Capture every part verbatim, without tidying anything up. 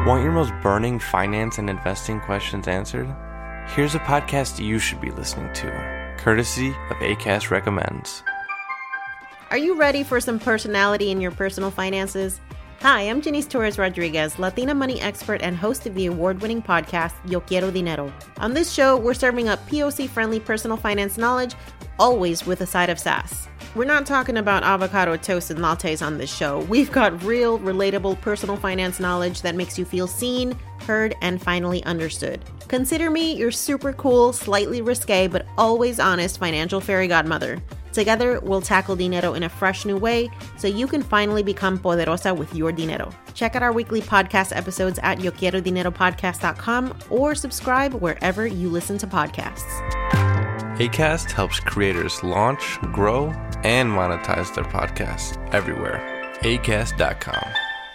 Want your most burning finance and investing questions answered? Here's a podcast you should be listening to, courtesy of Acast Recommends. Are you ready for some personality in your personal finances? Hi, I'm Janice Torres Rodriguez, Latina money expert and host of the award-winning podcast, Yo Quiero Dinero. On this show, we're serving up P O C-friendly personal finance knowledge, always with a side of sass. We're not talking about avocado toast and lattes on this show. We've got real, relatable personal finance knowledge that makes you feel seen, heard, and finally understood. Consider me your super cool, slightly risque, but always honest financial fairy godmother. Together, we'll tackle dinero in a fresh new way so you can finally become poderosa with your dinero. Check out our weekly podcast episodes at yo quiero dinero podcast dot com or subscribe wherever you listen to podcasts. Acast helps creators launch, grow, and monetize their podcasts everywhere. acast dot com.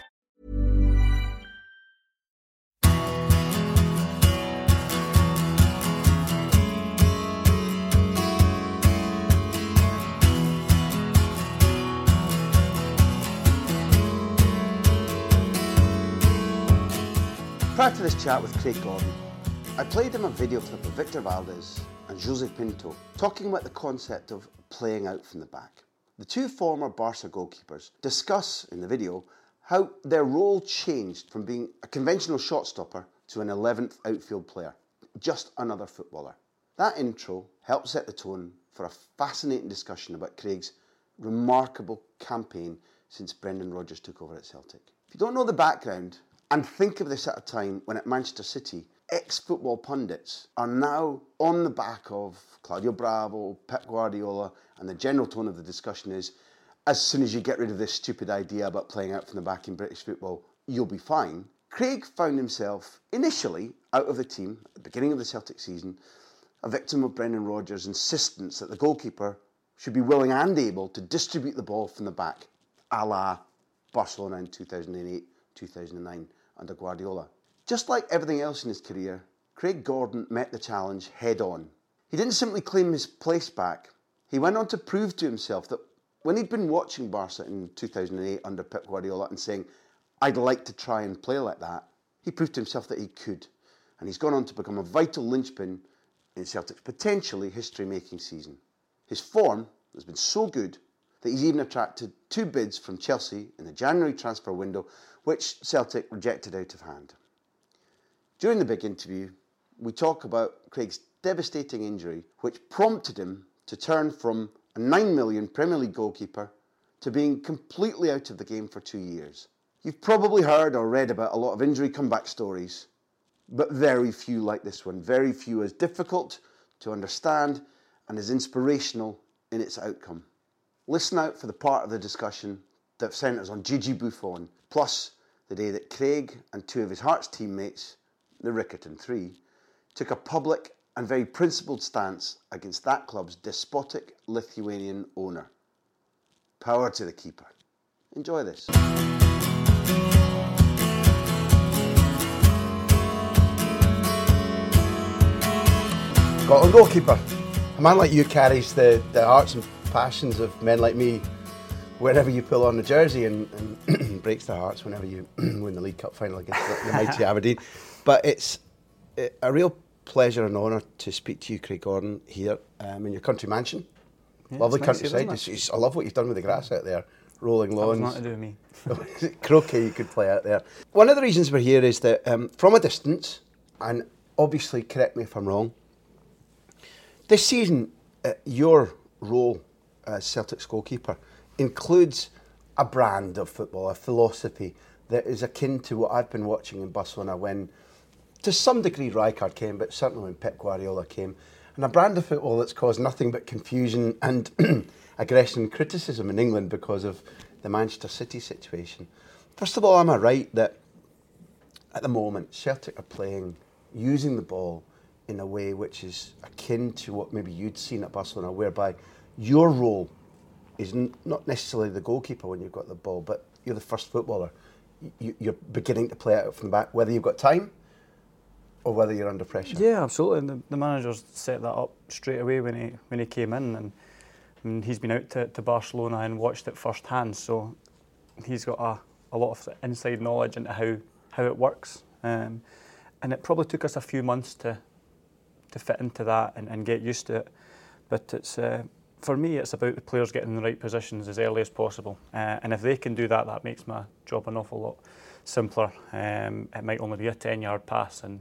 Prior to this chat with Craig Gordon, I played him a video clip of Victor Valdez and Jose Pinto talking about the concept of playing out from the back. The two former Barca goalkeepers discuss in the video how their role changed from being a conventional shot stopper to an eleventh outfield player, just another footballer. That intro helped set the tone for a fascinating discussion about Craig's remarkable campaign since Brendan Rodgers took over at Celtic. If you don't know the background, and think of this at a time when at Manchester City, ex-football pundits are now on the back of Claudio Bravo, Pep Guardiola, and the general tone of the discussion is, as soon as you get rid of this stupid idea about playing out from the back in British football, you'll be fine. Craig found himself initially out of the team at the beginning of the Celtic season, a victim of Brendan Rodgers' insistence that the goalkeeper should be willing and able to distribute the ball from the back, a la Barcelona in two thousand eight, two thousand nine. Under Guardiola. Just like everything else in his career, Craig Gordon met the challenge head on. He didn't simply claim his place back. He went on to prove to himself that when he'd been watching Barca in two thousand eight under Pep Guardiola and saying, I'd like to try and play like that, he proved to himself that he could. And he's gone on to become a vital linchpin in Celtic's potentially history-making season. His form has been so good that he's even attracted two bids from Chelsea in the January transfer window, which Celtic rejected out of hand. During the big interview, we talk about Craig's devastating injury, which prompted him to turn from a nine million Premier League goalkeeper to being completely out of the game for two years. You've probably heard or read about a lot of injury comeback stories, but very few like this one, very few as difficult to understand and as inspirational in its outcome. Listen out for the part of the discussion that centres on Gigi Buffon, plus the day that Craig and two of his Hearts teammates, the Rickerton Three, took a public and very principled stance against that club's despotic Lithuanian owner. Power to the keeper. Enjoy this. Scotland goalkeeper. A man like you carries the, the hearts and passions of men like me wherever you pull on the jersey, and, and breaks their hearts whenever you win the League Cup final against the, the mighty Aberdeen. But it's a real pleasure and honour to speak to you, Craig Gordon, here um, in your country mansion. Yeah, lovely countryside. Nice, it? I love what you've done with the grass out there. Rolling lawns. That was not to do with me. Croquet you could play out there. One of the reasons we're here is that um, from a distance, and obviously correct me if I'm wrong, this season uh, your role as Celtic's goalkeeper includes a brand of football, a philosophy that is akin to what I've been watching in Barcelona when, to some degree, Rijkaard came, but certainly when Pep Guardiola came, and a brand of football that's caused nothing but confusion and aggression and criticism in England because of the Manchester City situation. First of all, am I right that at the moment Celtic are playing, using the ball in a way which is akin to what maybe you'd seen at Barcelona, whereby your role is n- not necessarily the goalkeeper when you've got the ball, but you're the first footballer. You, you're beginning to play out from the back, whether you've got time or whether you're under pressure. Yeah, absolutely. And the, the manager's set that up straight away when he when he came in, and, and he's been out to, to Barcelona and watched it firsthand. So he's got a, a lot of inside knowledge into how how it works. Um, and it probably took us a few months to to fit into that and, and get used to it. But it's uh, for me, it's about the players getting in the right positions as early as possible. Uh, and if they can do that, that makes my job an awful lot simpler. Um, it might only be a ten-yard pass, and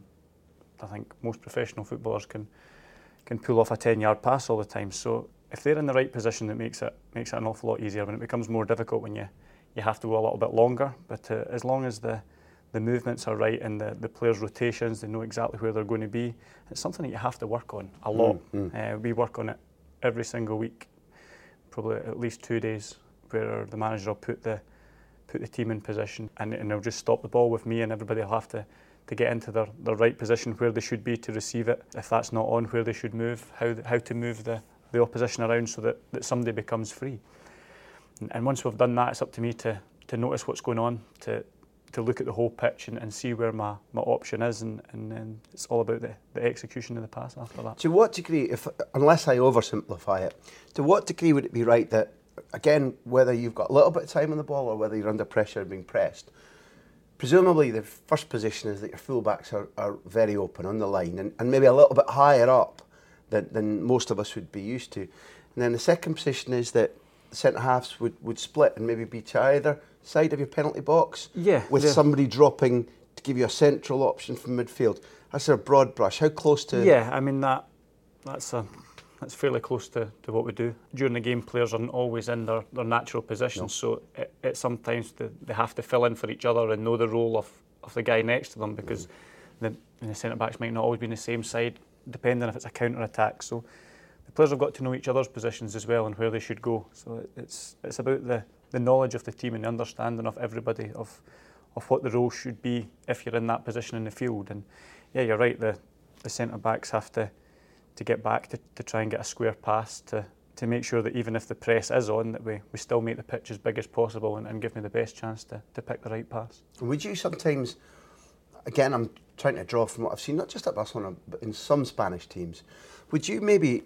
I think most professional footballers can can pull off a ten-yard pass all the time. So if they're in the right position, it makes it makes it an awful lot easier. When it becomes more difficult when you you have to go a little bit longer. But uh, as long as the the movements are right and the, the players' rotations, they know exactly where they're going to be. It's something that you have to work on a lot. Mm, mm. Uh, we work on it every single week, probably at least two days, where the manager will put the put the team in position, and, and they'll just stop the ball with me, and everybody will have to, to get into their, their right position where they should be to receive it. If that's not on, where they should move, how how to move the, the opposition around so that, that somebody becomes free. And, and once we've done that, it's up to me to to notice what's going on, to to look at the whole pitch and, and see where my, my option is, and, and then it's all about the, the execution of the pass after that. To what degree, if unless I oversimplify it, to what degree would it be right that, again, whether you've got a little bit of time on the ball or whether you're under pressure and being pressed, presumably the first position is that your fullbacks are, are very open on the line and, and maybe a little bit higher up than, than most of us would be used to. And then the second position is that the centre-halves would, would split and maybe be to either side of your penalty box, yeah, with yeah. somebody dropping to give you a central option from midfield. That's a broad brush. How close to... Yeah, I mean, that that's a, that's fairly close to, to what we do. During the game, players aren't always in their, their natural positions, no. so it, it sometimes they, they have to fill in for each other and know the role of, of the guy next to them, because mm. the, the centre-backs might not always be on the same side, depending if it's a counter-attack. So the players have got to know each other's positions as well and where they should go. So it's it's about the the knowledge of the team and the understanding of everybody of of what the role should be if you're in that position in the field. And yeah, you're right, the, the centre-backs have to, to get back to, to try and get a square pass to, to make sure that even if the press is on, that we, we still make the pitch as big as possible and, and give me the best chance to, to pick the right pass. Would you sometimes, again, I'm trying to draw from what I've seen, not just at Barcelona, but in some Spanish teams, would you maybe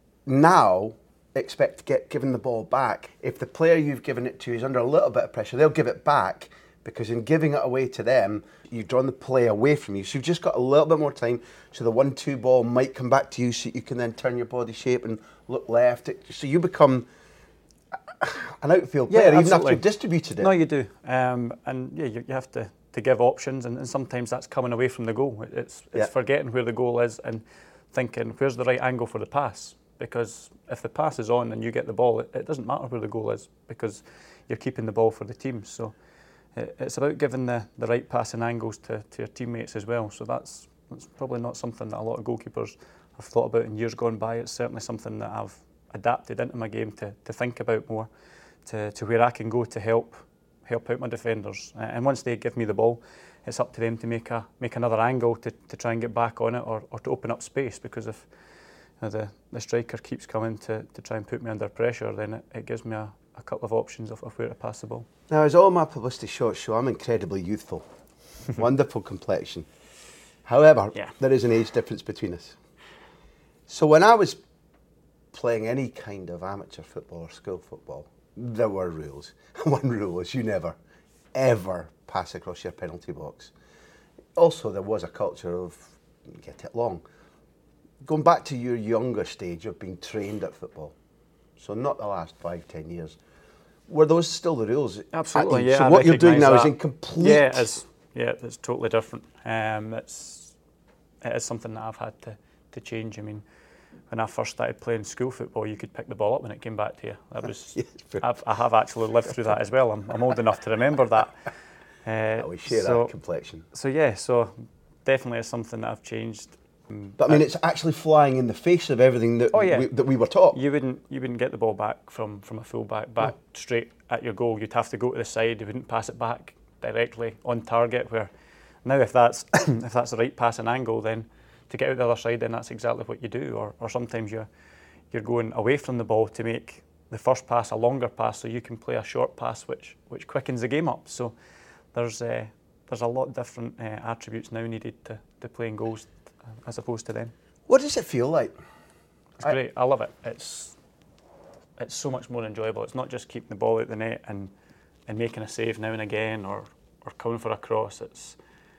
now expect to get given the ball back if the player you've given it to is under a little bit of pressure? They'll give it back, because in giving it away to them, you've drawn the play away from you. So you've just got a little bit more time, so the one two ball might come back to you, so you can then turn your body shape and look left. So you become an outfield player, yeah, even after you've distributed it. No, you do. Um, and yeah, you, you have to, to give options, and, and sometimes that's coming away from the goal. It's, it's yeah. forgetting where the goal is and thinking, where's the right angle for the pass? Because if the pass is on and you get the ball, it, it doesn't matter where the goal is, because you're keeping the ball for the team. So it, it's about giving the, the right passing angles to, to your teammates as well. So that's, that's probably not something that a lot of goalkeepers have thought about in years gone by. It's certainly something that I've adapted into my game to, to think about more, to, to where I can go to help help out my defenders. Uh, and once they give me the ball, it's up to them to make a make another angle to, to try and get back on it, or, or to open up space, because if Uh, the, the striker keeps coming to, to try and put me under pressure, then it, it gives me a, a couple of options of, of where to pass the ball. Now, as all my publicity shots show, I'm incredibly youthful. Wonderful complexion. However, yeah. there is an age difference between us. So when I was playing any kind of amateur football or school football, there were rules. One rule was you never, ever pass across your penalty box. Also, there was a culture of get it long. Going back to your younger stage of being trained at football, so not the last five, ten years, were those still the rules? Absolutely, yeah. So I what you're doing now that. is in complete... Yeah, it's, yeah, it's totally different. Um, it's, it is something that I've had to, to change. I mean, when I first started playing school football, you could pick the ball up when it came back to you. That was, yes, I've, I have actually lived through that as well. I'm, I'm old enough to remember that. Uh, yeah, we share so, that complexion. So yeah, so definitely it's something that I've changed. But I mean, it's actually flying in the face of everything that, oh, yeah. we, that we were taught. You wouldn't, you wouldn't get the ball back from, from a full-back back oh. straight at your goal. You'd have to go to the side. You wouldn't pass it back directly on target. Where now, if that's if that's the right passing angle, then to get out the other side, then that's exactly what you do. Or, or sometimes you're you're going away from the ball to make the first pass a longer pass, so you can play a short pass, which which quickens the game up. So there's uh, there's a lot of different uh, attributes now needed to, to playing goals as opposed to then. What does it feel like? It's I, great. I love it. It's it's so much more enjoyable. It's not just keeping the ball out the net and, and making a save now and again, or, or coming for a cross. It's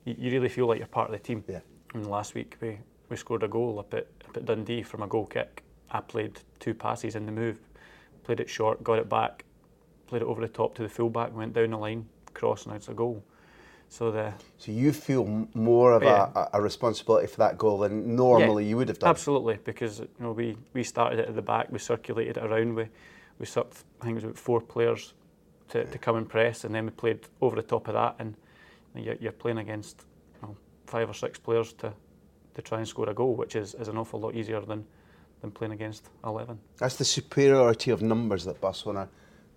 you, you really feel like you're part of the team. Yeah. And last week we, we scored a goal up at, up at Dundee from a goal kick. I played two passes in the move, played it short, got it back, played it over the top to the fullback, went down the line, cross, and it's a goal. So the So you feel m- more of Yeah. a, a responsibility for that goal than normally Yeah, you would have done. Absolutely, because you know we, we started it at the back, we circulated it around, we we sucked, I think it was about four players to, to come and press, and then we played over the top of that, and you're, you're playing against you know, five or six players to, to try and score a goal, which is, is an awful lot easier than, than playing against eleven. That's the superiority of numbers that Barcelona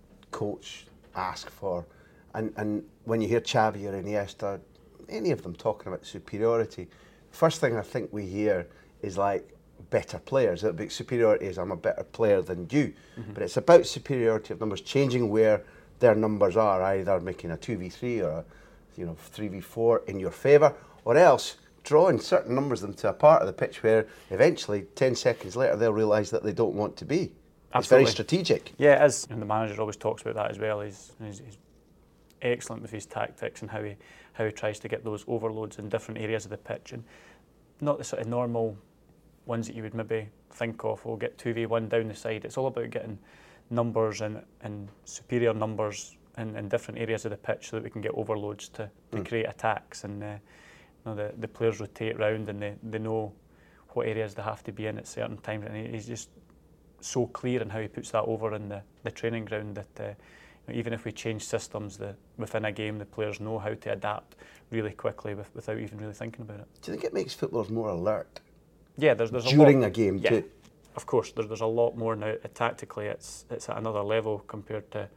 coach ask for. And and when you hear Xavi or Iniesta, any of them talking about superiority, first thing I think we hear is like better players. It'll be superiority is I'm a better player than you. Mm-hmm. But it's about superiority of numbers, changing where their numbers are, either making a two v three or a you know three v four in your favour, or else drawing certain numbers of them to a part of the pitch where eventually ten seconds later they'll realise that they don't want to be. Absolutely. It's very strategic. Yeah, it is. And the manager always talks about that as well. He's, he's, he's excellent with his tactics and how he how he tries to get those overloads in different areas of the pitch, and not the sort of normal ones that you would maybe think of. We'll get two v one down the side. It's all about getting numbers and, and superior numbers in, in different areas of the pitch so that we can get overloads to, to mm. create attacks. And uh, you know, the, the players rotate round and they, they know what areas they have to be in at certain times. And he's just so clear in how he puts that over in the, the training ground that uh, you know, even if we change systems the, within a game, the players know how to adapt really quickly with, without even really thinking about it. Do you think it makes footballers more alert? Yeah, there's, there's during a, lot, a game yeah, too. Of course, there's, there's a lot more now. Uh, tactically, it's it's at another level compared to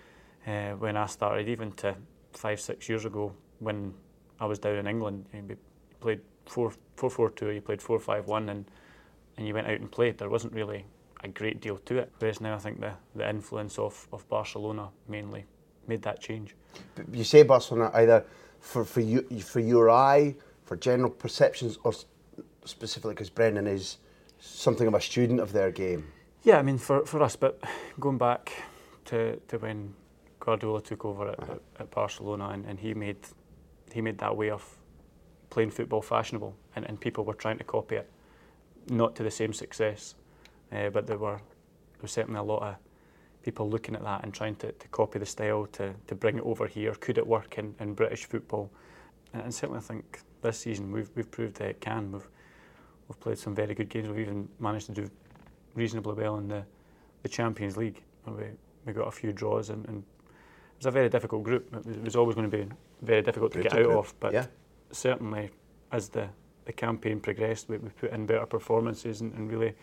uh, when I started, even to five, six years ago when I was down in England. You, know, you played four four four two, you played four five one, and and you went out and played. There wasn't really a great deal to it. Whereas now, I think the the influence of, of Barcelona mainly made that change. You say Barcelona either for for you for your eye, for general perceptions, or specifically because Brendan is something of a student of their game. Yeah, I mean for, for us, but going back to, to when Guardiola took over at, uh-huh. at, at Barcelona, and, and he made he made that way of playing football fashionable, and, and people were trying to copy it, not to the same success, uh, but there were there was certainly a lot of people looking at that and trying to, to copy the style to, to bring it over here. Could it work in, in British football? And, and certainly I think this season we've we've proved that it can. We've We've played some very good games. We've even managed to do reasonably well in the, the Champions League. We we got a few draws, and, and it was a very difficult group. It was, it was always going to be very difficult to get out of, but yeah. certainly as the, the campaign progressed, we, we put in better performances and, and really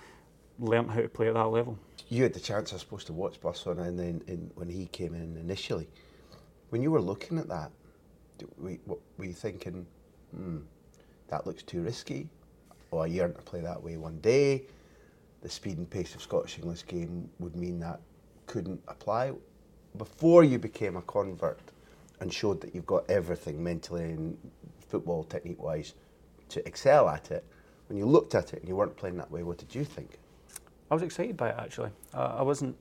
learnt how to play at that level. You had the chance, I suppose, to watch Barcelona and then in, when he came in initially. When you were looking at that, were, were you thinking, hmm, that looks too risky? Or you yearn to play that way one day? The speed and pace of Scottish English game would mean that couldn't apply. Before you became a convert and showed that you've got everything mentally and football technique-wise to excel at it, when you looked at it and you weren't playing that way, what did you think? I was excited by it, actually. I, I wasn't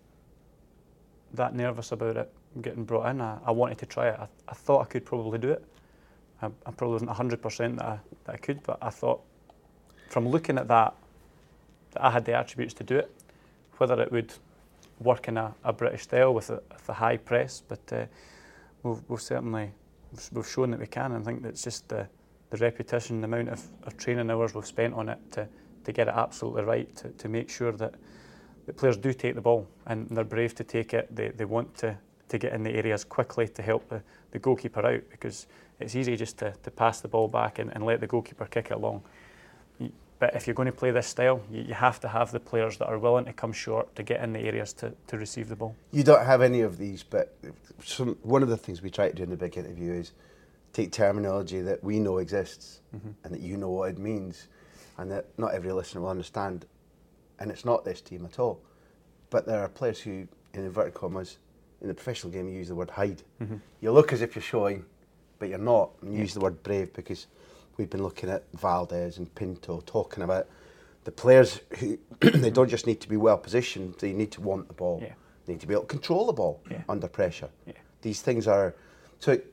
that nervous about it getting brought in. I, I wanted to try it. I, I thought I could probably do it. I, I probably wasn't one hundred percent that I, that I could, but I thought from looking at that, that I had the attributes to do it. Whether it would work in a, a British style with a, with a high press, but uh, we've, we've certainly we've shown that we can. And I think that's just the, the repetition, the amount of, of training hours we've spent on it to, to get it absolutely right, to, to make sure that the players do take the ball and they're brave to take it. They they want to, to get in the areas quickly to help the, the goalkeeper out, because it's easy just to, to pass the ball back and, and let the goalkeeper kick it along. But if you're going to play this style, you, you have to have the players that are willing to come short to get in the areas to, to receive the ball. You don't have any of these, but some, one of the things we try to do in the big interview is take terminology that we know exists mm-hmm. and that you know what it means, and that not every listener will understand. And it's not this team at all. But there are players who, in inverted commas, in the professional game, you use the word hide. Mm-hmm. You look as if you're showing, but you're not. And you yeah. use the word brave because we've been looking at Valdez and Pinto, talking about the players who they don't just need to be well positioned, they need to want the ball. Yeah. They need to be able to control the ball yeah. under pressure. Yeah. These things are, so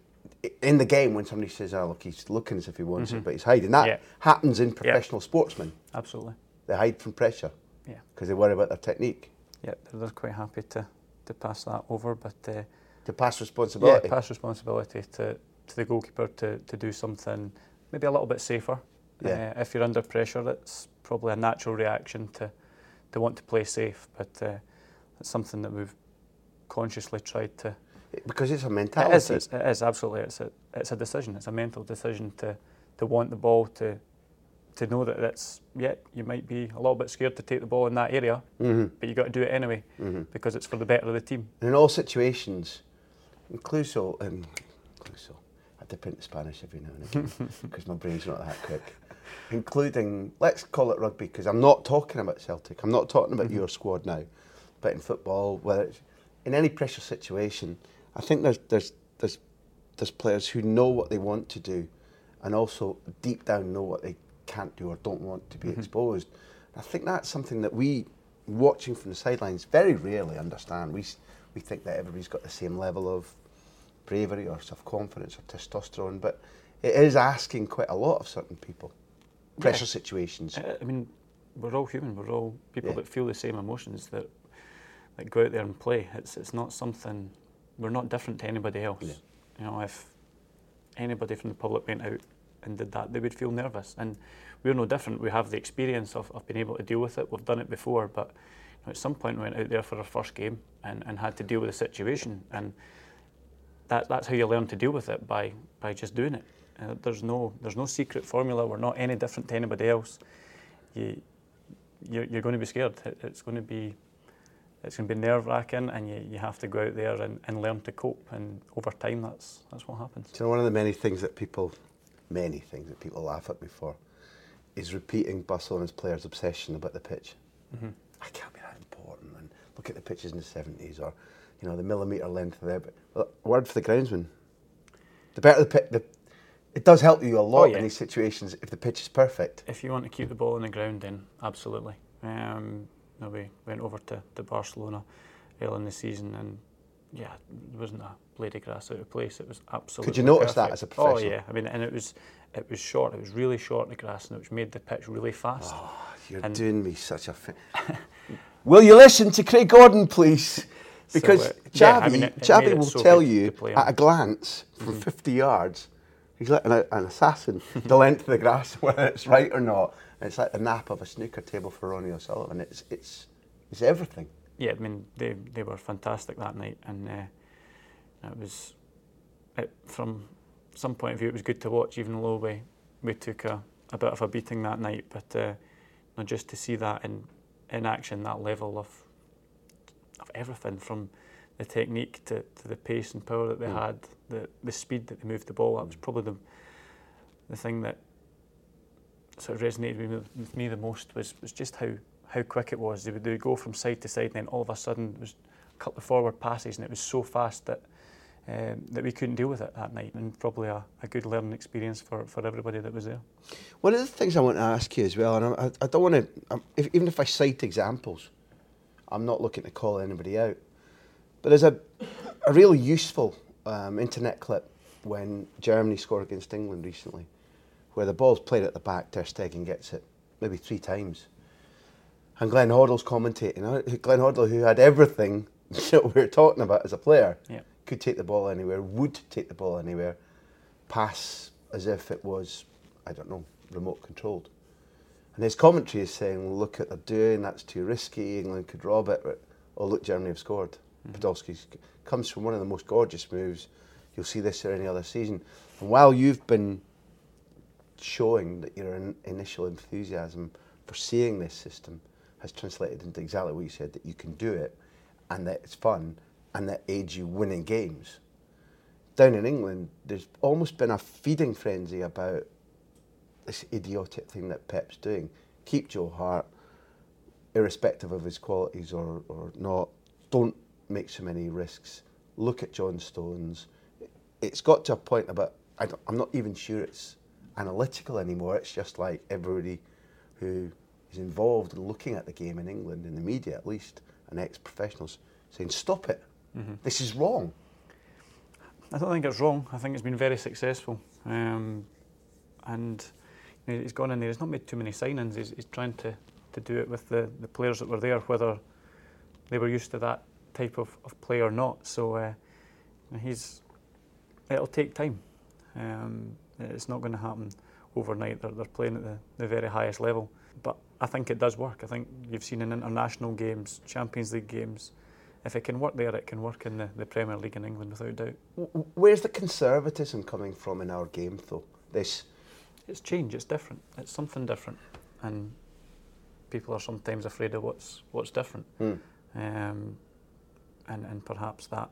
in the game when somebody says, oh, look, he's looking as if he wants mm-hmm. it, but he's hiding. That yeah. happens in professional yeah. sportsmen. Absolutely. They hide from pressure. Yeah. Because they worry about their technique. Yeah, they're quite happy to, to pass that over, but... Uh, to pass responsibility? Yeah, pass responsibility to, to the goalkeeper to, to do something maybe a little bit safer. Yeah. Uh, if you're under pressure, it's probably a natural reaction to, to want to play safe, but uh, it's something that we've consciously tried to... Because it's a mentality. It is, it's, it is absolutely. It's a, it's a decision. It's a mental decision to, to want the ball, to to know that it's, yeah, you might be a little bit scared to take the ball in that area, mm-hmm. but you've got to do it anyway, mm-hmm. because it's for the better of the team. In all situations, incluso, um, incluso, I dip into Spanish every now and again, because my brain's not that quick, including, let's call it rugby, because I'm not talking about Celtic, I'm not talking about mm-hmm. your squad now, but in football, whether it's in any pressure situation, I think there's there's there's there's players who know what they want to do, and also deep down know what they can't do or don't want to be mm-hmm. exposed. I think that's something that we, watching from the sidelines, very rarely understand. We we think that everybody's got the same level of bravery or self-confidence or testosterone, but it is asking quite a lot of certain people. Pressure yeah. situations. I mean, we're all human. We're all people yeah. that feel the same emotions that that go out there and play. It's it's not something. We're not different to anybody else. Yeah. You know, if anybody from the public went out and did that, they would feel nervous. And we're no different. We have the experience of, of being able to deal with it. We've done it before, but you know, at some point we went out there for our first game and, and had to deal with the situation. And that that's how you learn to deal with it, by by just doing it. Uh, there's no there's no secret formula. We're not any different to anybody else. You you're, you're going to be scared. It, it's going to be It's going to be nerve-wracking, and you, you have to go out there and, and learn to cope. And over time, that's that's what happens. Do you know, one of the many things that people, many things that people laugh at me for, is repeating Barcelona's players' obsession about the pitch. Mm-hmm. I can't be that important. And look at the pitches in the seventies, or you know, the millimetre length of there. But well, a word for the groundsman. The better the pitch, the, it does help you a lot oh, yeah. in these situations if the pitch is perfect. If you want to keep the ball on the ground, then absolutely. Um, No, we went over to, to Barcelona early in the season, and yeah, there wasn't a blade of grass out of place. It was absolutely Could you notice perfect. that as a professional? Oh yeah, I mean, and it was it was short. It was really short, the grass, and which made the pitch really fast. Oh, you're and doing me such a. Fi- Will you listen to Craig Gordon, please? Because so, uh, Xavi, yeah, I mean, it, Xavi it will so tell you at on. a glance from mm-hmm. fifty yards, he's like an, an assassin, the length of the grass, whether it's right or not. And it's like the nap of a snooker table for Ronnie O'Sullivan. It's it's. It's everything. Yeah, I mean, they they were fantastic that night, and uh, it was, it, from some point of view, it was good to watch, even though we, we took a, a bit of a beating that night. But uh, you know, just to see that in, in action, that level of of everything, from the technique to, to the pace and power that they mm. had, the the speed that they moved the ball, that was probably the the thing that sort of resonated with, with me the most, was, was just how how quick it was. They would, they would go from side to side, and then all of a sudden it was a couple of forward passes, and it was so fast that um, that we couldn't deal with it that night, and probably a, a good learning experience for, for everybody that was there. One of the things I want to ask you as well, and I, I don't want to, um, if, even if I cite examples, I'm not looking to call anybody out, but there's a, a really useful um, internet clip when Germany scored against England recently, where the ball's played at the back, Ter Stegen gets it maybe three times. And Glenn Hoddle's commentating. Glenn Hoddle, who had everything that we were talking about as a player, yeah. could take the ball anywhere, would take the ball anywhere, pass as if it was, I don't know, remote controlled. And his commentary is saying, well, look what they're doing, that's too risky, England could rob it. Oh, look, Germany have scored. Mm-hmm. Podolski comes from one of the most gorgeous moves. You'll see this or any other season. And while you've been showing that your in- initial enthusiasm for seeing this system has translated into exactly what you said, that you can do it, and that it's fun, and that aids you winning games. Down in England, there's almost been a feeding frenzy about this idiotic thing that Pep's doing. Keep Joe Hart, irrespective of his qualities or, or not. Don't make so many risks. Look at John Stones. It's got to a point about, I don't, I'm not even sure it's analytical anymore. It's just like everybody who is involved in looking at the game in England, in the media at least, and ex-professionals, saying, stop it. Mm-hmm. This is wrong. I don't think it's wrong. I think it's been very successful. Um, and you know, he's gone in there, he's not made too many signings, he's, he's trying to, to do it with the, the players that were there, whether they were used to that type of, of play or not. So uh, he's it'll take time. Um, it's not going to happen overnight. They're, they're playing at the, the very highest level. But I think it does work. I think you've seen in international games, Champions League games, if it can work there, it can work in the, the Premier League in England without doubt. Where's the conservatism coming from in our game, though? This, it's change. It's different. It's something different, and people are sometimes afraid of what's what's different, mm. um, and and perhaps that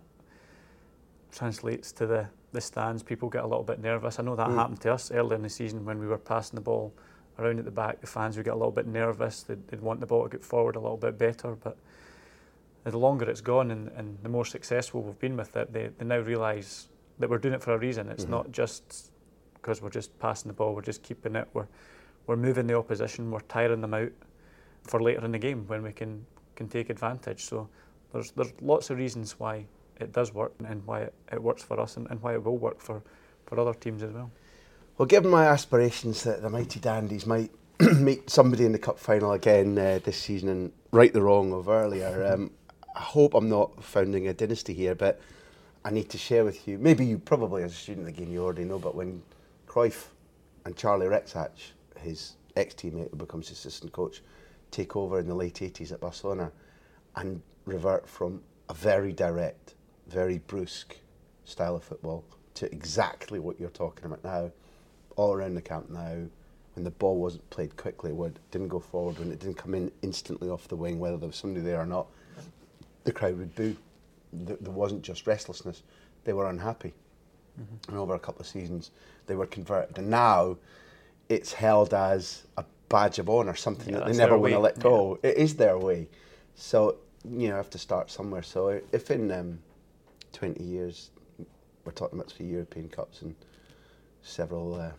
translates to the the stands. People get a little bit nervous. I know that mm. happened to us early in the season when we were passing the ball around at the back. The fans would get a little bit nervous. They'd, they'd want the ball to get forward a little bit better, but the longer it's gone and, and the more successful we've been with it, they, they now realise that we're doing it for a reason. It's mm-hmm. not just because we're just passing the ball, we're just keeping it, we're, we're moving the opposition, we're tiring them out for later in the game when we can, can take advantage. So there's there's lots of reasons why it does work and why it, it works for us and, and why it will work for, for other teams as well. Well, given my aspirations that the Mighty Dandies might meet somebody in the cup final again uh, this season and right the wrong of earlier, um, I hope I'm not founding a dynasty here, but I need to share with you, maybe you probably as a student of the game you already know, but when Cruyff and Charlie Rexach, his ex-teammate who becomes assistant coach, take over in the late eighties at Barcelona and revert from a very direct, very brusque style of football to exactly what you're talking about now, all around the Camp Nou, when the ball wasn't played quickly, when it didn't go forward, when it didn't come in instantly off the wing, whether there was somebody there or not, the crowd would boo. There wasn't just restlessness, they were unhappy. Mm-hmm. And over a couple of seasons, they were converted. And now it's held as a badge of honour, something yeah, that they never want to let go. Yeah. It is their way. So, you know, I have to start somewhere. So if in um, twenty years, we're talking about three European Cups and several uh,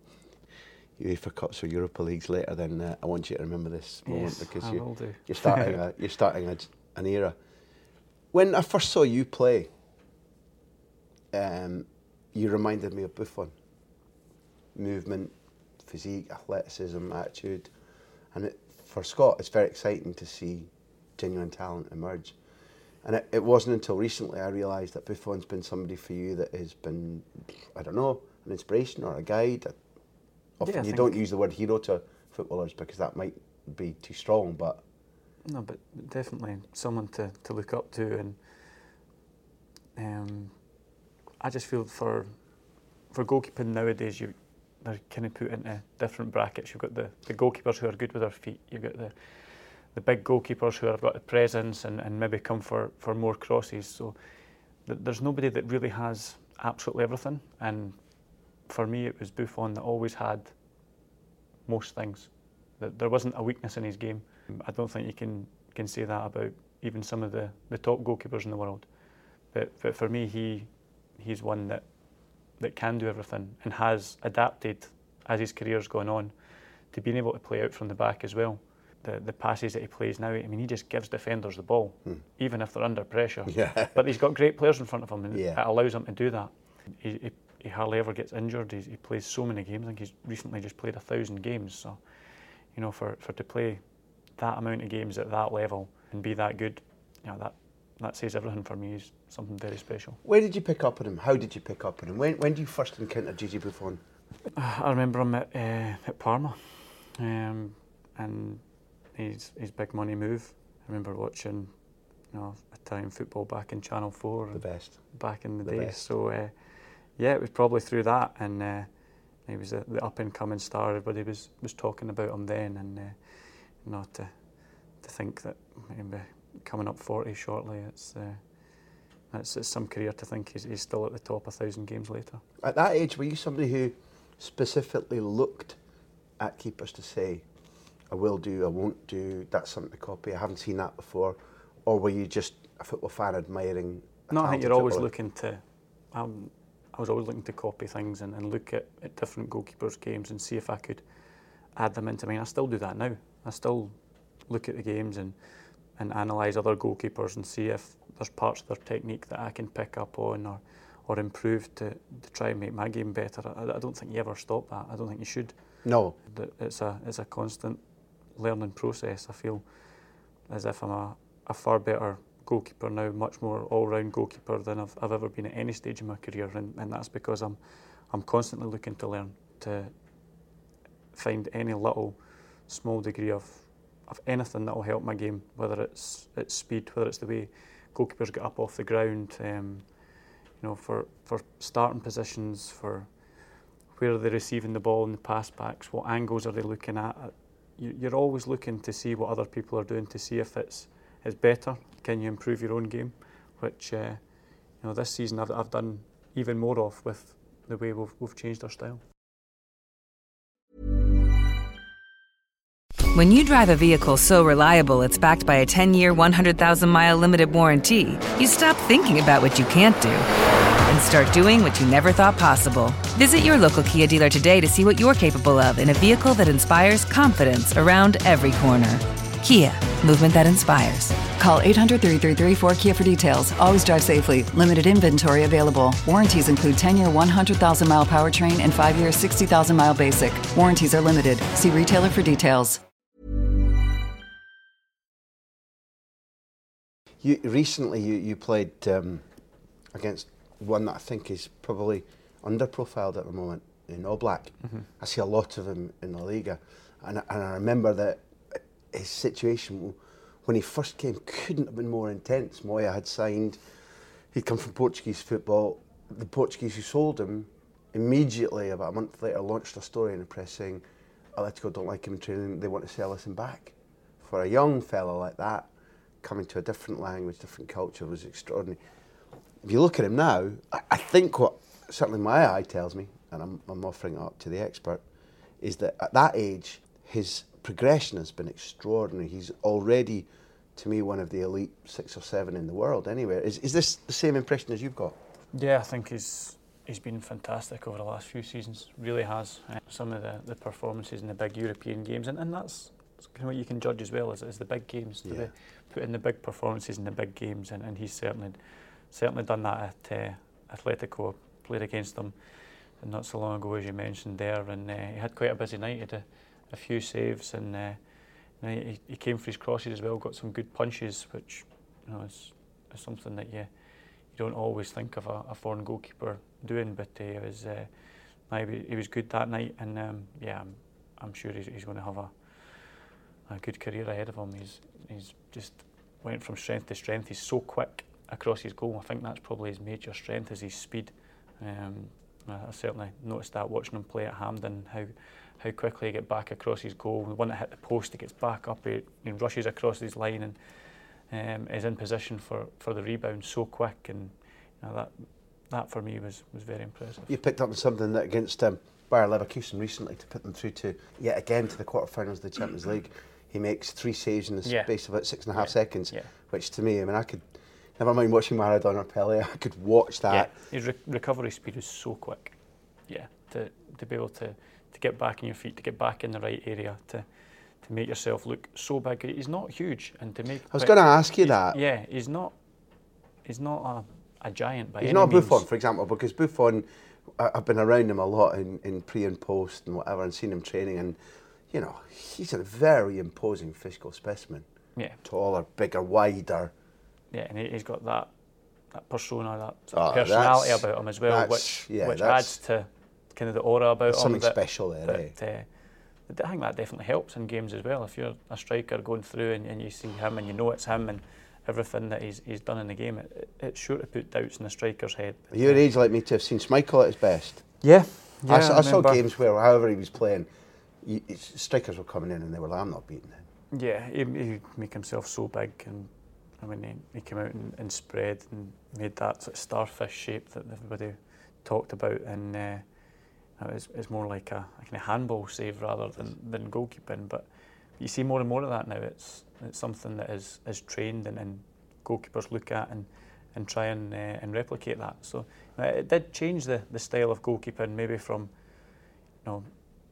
UEFA Cups or Europa Leagues later, then uh, I want you to remember this moment yes, because I you, will do. you're starting, a, you're starting a, an era. When I first saw you play, um, you reminded me of Buffon. Movement, physique, athleticism, attitude. And it, for Scott, it's very exciting to see genuine talent emerge. And it, it wasn't until recently I realised that Buffon's been somebody for you that has been, I don't know, an inspiration or a guide. Often yeah, you don't use the word hero to footballers because that might be too strong, but... No, but definitely someone to, to look up to, and um, I just feel for for goalkeeping nowadays, you they're kind of put into different brackets. You've got the, the goalkeepers who are good with their feet. You've got the the big goalkeepers who have got the presence and, and maybe come for, for more crosses. So th- there's nobody that really has absolutely everything. And for me, it was Buffon that always had most things. That there wasn't a weakness in his game. I don't think you can can say that about even some of the, the top goalkeepers in the world. But, but for me, he he's one that that can do everything and has adapted as his career's gone on to being able to play out from the back as well. The the passes that he plays now, I mean, he just gives defenders the ball, hmm. even if they're under pressure. Yeah. But he's got great players in front of him, and yeah. it allows him to do that. He, he, he hardly ever gets injured. He's, he plays so many games. I think he's recently just played a thousand games. So, you know, for, for to play that amount of games at that level and be that good, you know, that that says everything for me. He's something very special. Where did you pick up on him? How did you pick up on him? When when did you first encounter Gigi Buffon? I remember him at, uh, at Parma, um, and his his big money move. I remember watching, you know, Italian football back in Channel Four. The best. Back in the, the day. Best. So uh, yeah, it was probably through that, and uh, he was the, the up and coming star. Everybody was was talking about him then, and uh, you know, to to think that maybe coming up forty shortly, it's uh, it's, it's some career to think he's, he's still at the top a thousand games later. At that age, were you somebody who specifically looked at keepers to say, I will do, I won't do, that's something to copy, I haven't seen that before? Or were you just a football fan admiring a No, I think you're always footballer? looking to, um, I was always looking to copy things and, and look at, at different goalkeepers' games and see if I could add them into mine. I still do that now. I still look at the games and, and analyse other goalkeepers and see if there's parts of their technique that I can pick up on, or or improve to, to try and make my game better. I, I don't think you ever stop that. I don't think you should. No. It's a it's a constant learning process. I feel as if I'm a, a far better goalkeeper now, much more all-round goalkeeper than I've, I've ever been at any stage in my career, and, and that's because I'm I'm constantly looking to learn, to find any little small degree of of anything that will help my game, whether it's it's speed, whether it's the way goalkeepers get up off the ground, um, you know, for, for starting positions, for where are they receiving the ball in the pass backs, what angles are they looking at. You, you're always looking to see what other people are doing, to see if it's it's better. Can you improve your own game? Which uh, you know, this season I've I've done even more of with the way we've we've changed our style. When you drive a vehicle so reliable it's backed by a ten-year, one hundred thousand mile limited warranty, you stop thinking about what you can't do and start doing what you never thought possible. Visit your local Kia dealer today to see what you're capable of in a vehicle that inspires confidence around every corner. Kia, movement that inspires. Call eight hundred, three three three, four K I A for details. Always drive safely. Limited inventory available. Warranties include ten-year, one hundred thousand mile powertrain and five-year, sixty thousand mile basic. Warranties are limited. See retailer for details. You, recently, you, you played um, against one that I think is probably underprofiled at the moment, in Oblak. Mm-hmm. I see a lot of him in La Liga, and, and I remember that his situation when he first came couldn't have been more intense. Moya had signed, he'd come from Portuguese football. The Portuguese who sold him immediately, about a month later, launched a story in the press saying, Atletico don't like him in training, they want to sell us him back. For a young fella like that, coming to a different language, different culture, was extraordinary. If you look at him now, I, I think what certainly my eye tells me, and I'm, I'm offering it up to the expert, is that at that age, his progression has been extraordinary. He's already, to me, one of the elite six or seven in the world anyway. Is, is this the same impression as you've got? Yeah, I think he's he's been fantastic over the last few seasons, really has. Uh, some of the, the performances in the big European games, and, and that's kind of what you can judge as well, is, is the big games. Yeah. The, put in the big performances in the big games, and, and he's certainly certainly done that at uh, Atletico. Played against them not so long ago, as you mentioned there, and uh, he had quite a busy night. He had a, a few saves, and uh, you know, he, he came for his crosses as well, got some good punches, which you know is, is something that you you don't always think of a, a foreign goalkeeper doing, but uh, he was uh, maybe he was good that night, and um, yeah, I'm, I'm sure he's, he's going to have a a good career ahead of him. He's he's just went from strength to strength. He's so quick across his goal. I think that's probably his major strength, is his speed. Um, I certainly noticed that watching him play at Hampden, how how quickly he gets back across his goal. The one that hit the post, he gets back up, he, he rushes across his line and um, is in position for, for the rebound so quick, and you know, that that for me was, was very impressive. You picked up on something that against um, Bayer Leverkusen recently to put them through to yet again to the quarterfinals of the Champions League. He makes three saves in the yeah. space of about six and a half yeah. seconds, yeah. which to me, I mean, I could, never mind watching Maradona or Pele, I could watch that. Yeah. His re- recovery speed is so quick. Yeah, to to be able to, to get back on your feet, to get back in the right area, to to make yourself look so big. He's not huge, and to make. I was going to ask you that. Yeah, he's not. He's not a, a giant by he's any means. He's not Buffon, for example, because Buffon, I, I've been around him a lot in, in pre and post and whatever, and seen him training, and you know, he's a very imposing physical specimen. Yeah. Taller, bigger, wider. Yeah, and he, he's got that that persona, that oh, personality about him as well, which yeah, which adds to kind of the aura about him. Something that, special there, that, eh? Uh, I think that definitely helps in games as well. If you're a striker going through and, and you see him and you know it's him and everything that he's he's done in the game, it, it, it's sure to put doubts in the striker's head. But your uh, age like me to have seen Schmeichel at his best. Yeah, yeah. I, I, I saw games where, however he was playing, you, strikers were coming in and they were like, I'm not beating him. Yeah, he he'd make himself so big, and I mean he, he came out and, and spread and made that sort of starfish shape that everybody talked about, and uh, it's, it's more like a, a kind of handball save rather than, than goalkeeping. But you see more and more of that now. It's it's something that is, is trained and, and goalkeepers look at and, and try and uh, and replicate that. So uh, it did change the, the style of goalkeeping, maybe from you know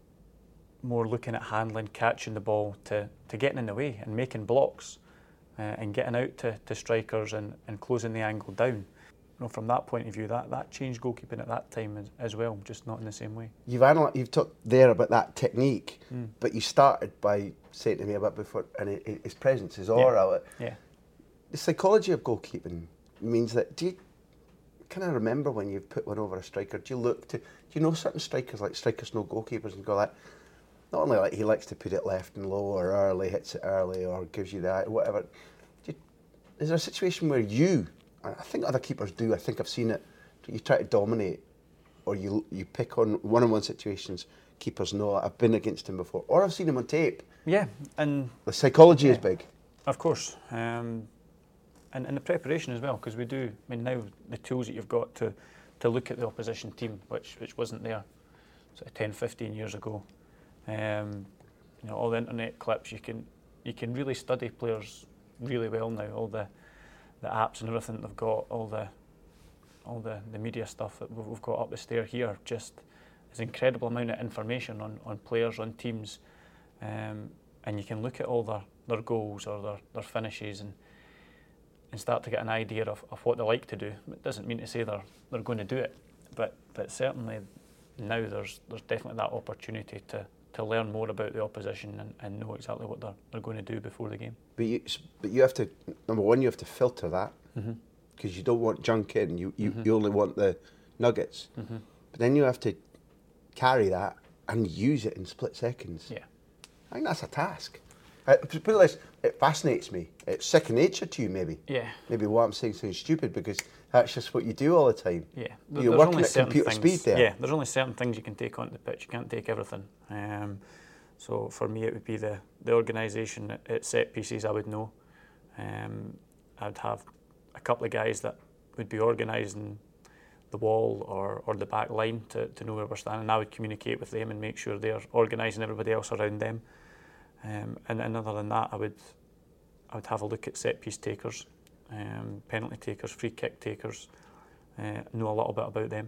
more looking at handling, catching the ball, to, to getting in the way and making blocks uh, and getting out to, to strikers and, and closing the angle down. know, from that point of view, that, that changed goalkeeping at that time as, as well, just not in the same way. You've analy- you've talked there about that technique, Mm. but you started by saying to me a bit before, and it, it, his presence, his aura. Yeah. yeah. The psychology of goalkeeping means that, do you kind of remember when you put one over a striker, do you look to, do you know certain strikers, like strikers know goalkeepers and go like, not only like he likes to put it left and low or early, hits it early or gives you that, whatever. Do you, is there a situation where you, I think other keepers do, I think I've seen it, you try to dominate or you you pick on one-on-one situations, keepers know, I've been against him before, or I've seen him on tape. Yeah, and the psychology yeah, is big. Of course. Um, and, and the preparation as well, because we do, I mean, now the tools that you've got to, to look at the opposition team, which which wasn't there sort of ten, fifteen years ago. Um, you know, all the internet clips, you can you can really study players really well now, all the the apps and everything they've got, all the all the, the media stuff that we've got up the stair here, just there's an incredible amount of information on, on players, on teams, um, and you can look at all their, their goals or their, their finishes and and start to get an idea of, of what they like to do. It doesn't mean to say they're they're going to do it, but but certainly now there's there's definitely that opportunity to, to learn more about the opposition and, and know exactly what they're they're going to do before the game. But you but you have to, number one, you have to filter that, because mm-hmm. you don't want junk in. You you, mm-hmm. you only want the nuggets. Mm-hmm. But then you have to carry that and use it in split seconds. Yeah, I think that's a task. Uh, to put it like this, it fascinates me. It's second nature to you, maybe. Yeah. Maybe what I'm saying sounds stupid because that's just what you do all the time. Yeah. You're there's working only at computer things, speed there. Yeah, there's only certain things you can take onto the pitch. You can't take everything. Um, so for me, it would be the, the organisation at, at set pieces I would know. Um, I'd have a couple of guys that would be organising the wall or, or the back line to, to know where we're standing. I would communicate with them and make sure they're organising everybody else around them. Um, and, and other than that, I would I would have a look at set piece takers, um, penalty takers, free kick takers, uh, know a little bit about them,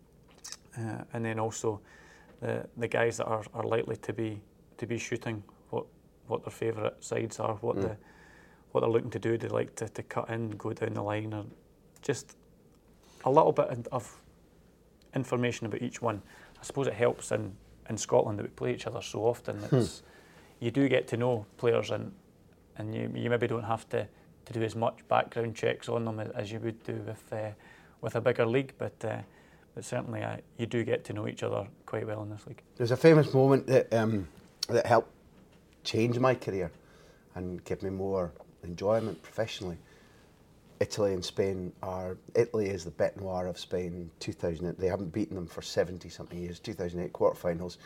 uh, and then also the the guys that are, are likely to be to be shooting, what what their favourite sides are, what mm. the what they're looking to do. Do they like to, to cut in, go down the line, or just a little bit of information about each one. I suppose it helps in, in Scotland that we play each other so often. It's, hmm. You do get to know players, and and you you maybe don't have to, to do as much background checks on them as, as you would do with uh, with a bigger league. But uh, but certainly uh, you do get to know each other quite well in this league. There's a famous moment that um, that helped change my career and give me more enjoyment professionally. Italy and Spain are Italy is the bête noire of Spain. two thousand eight, they haven't beaten them for seventy something years. two thousand eight quarterfinals.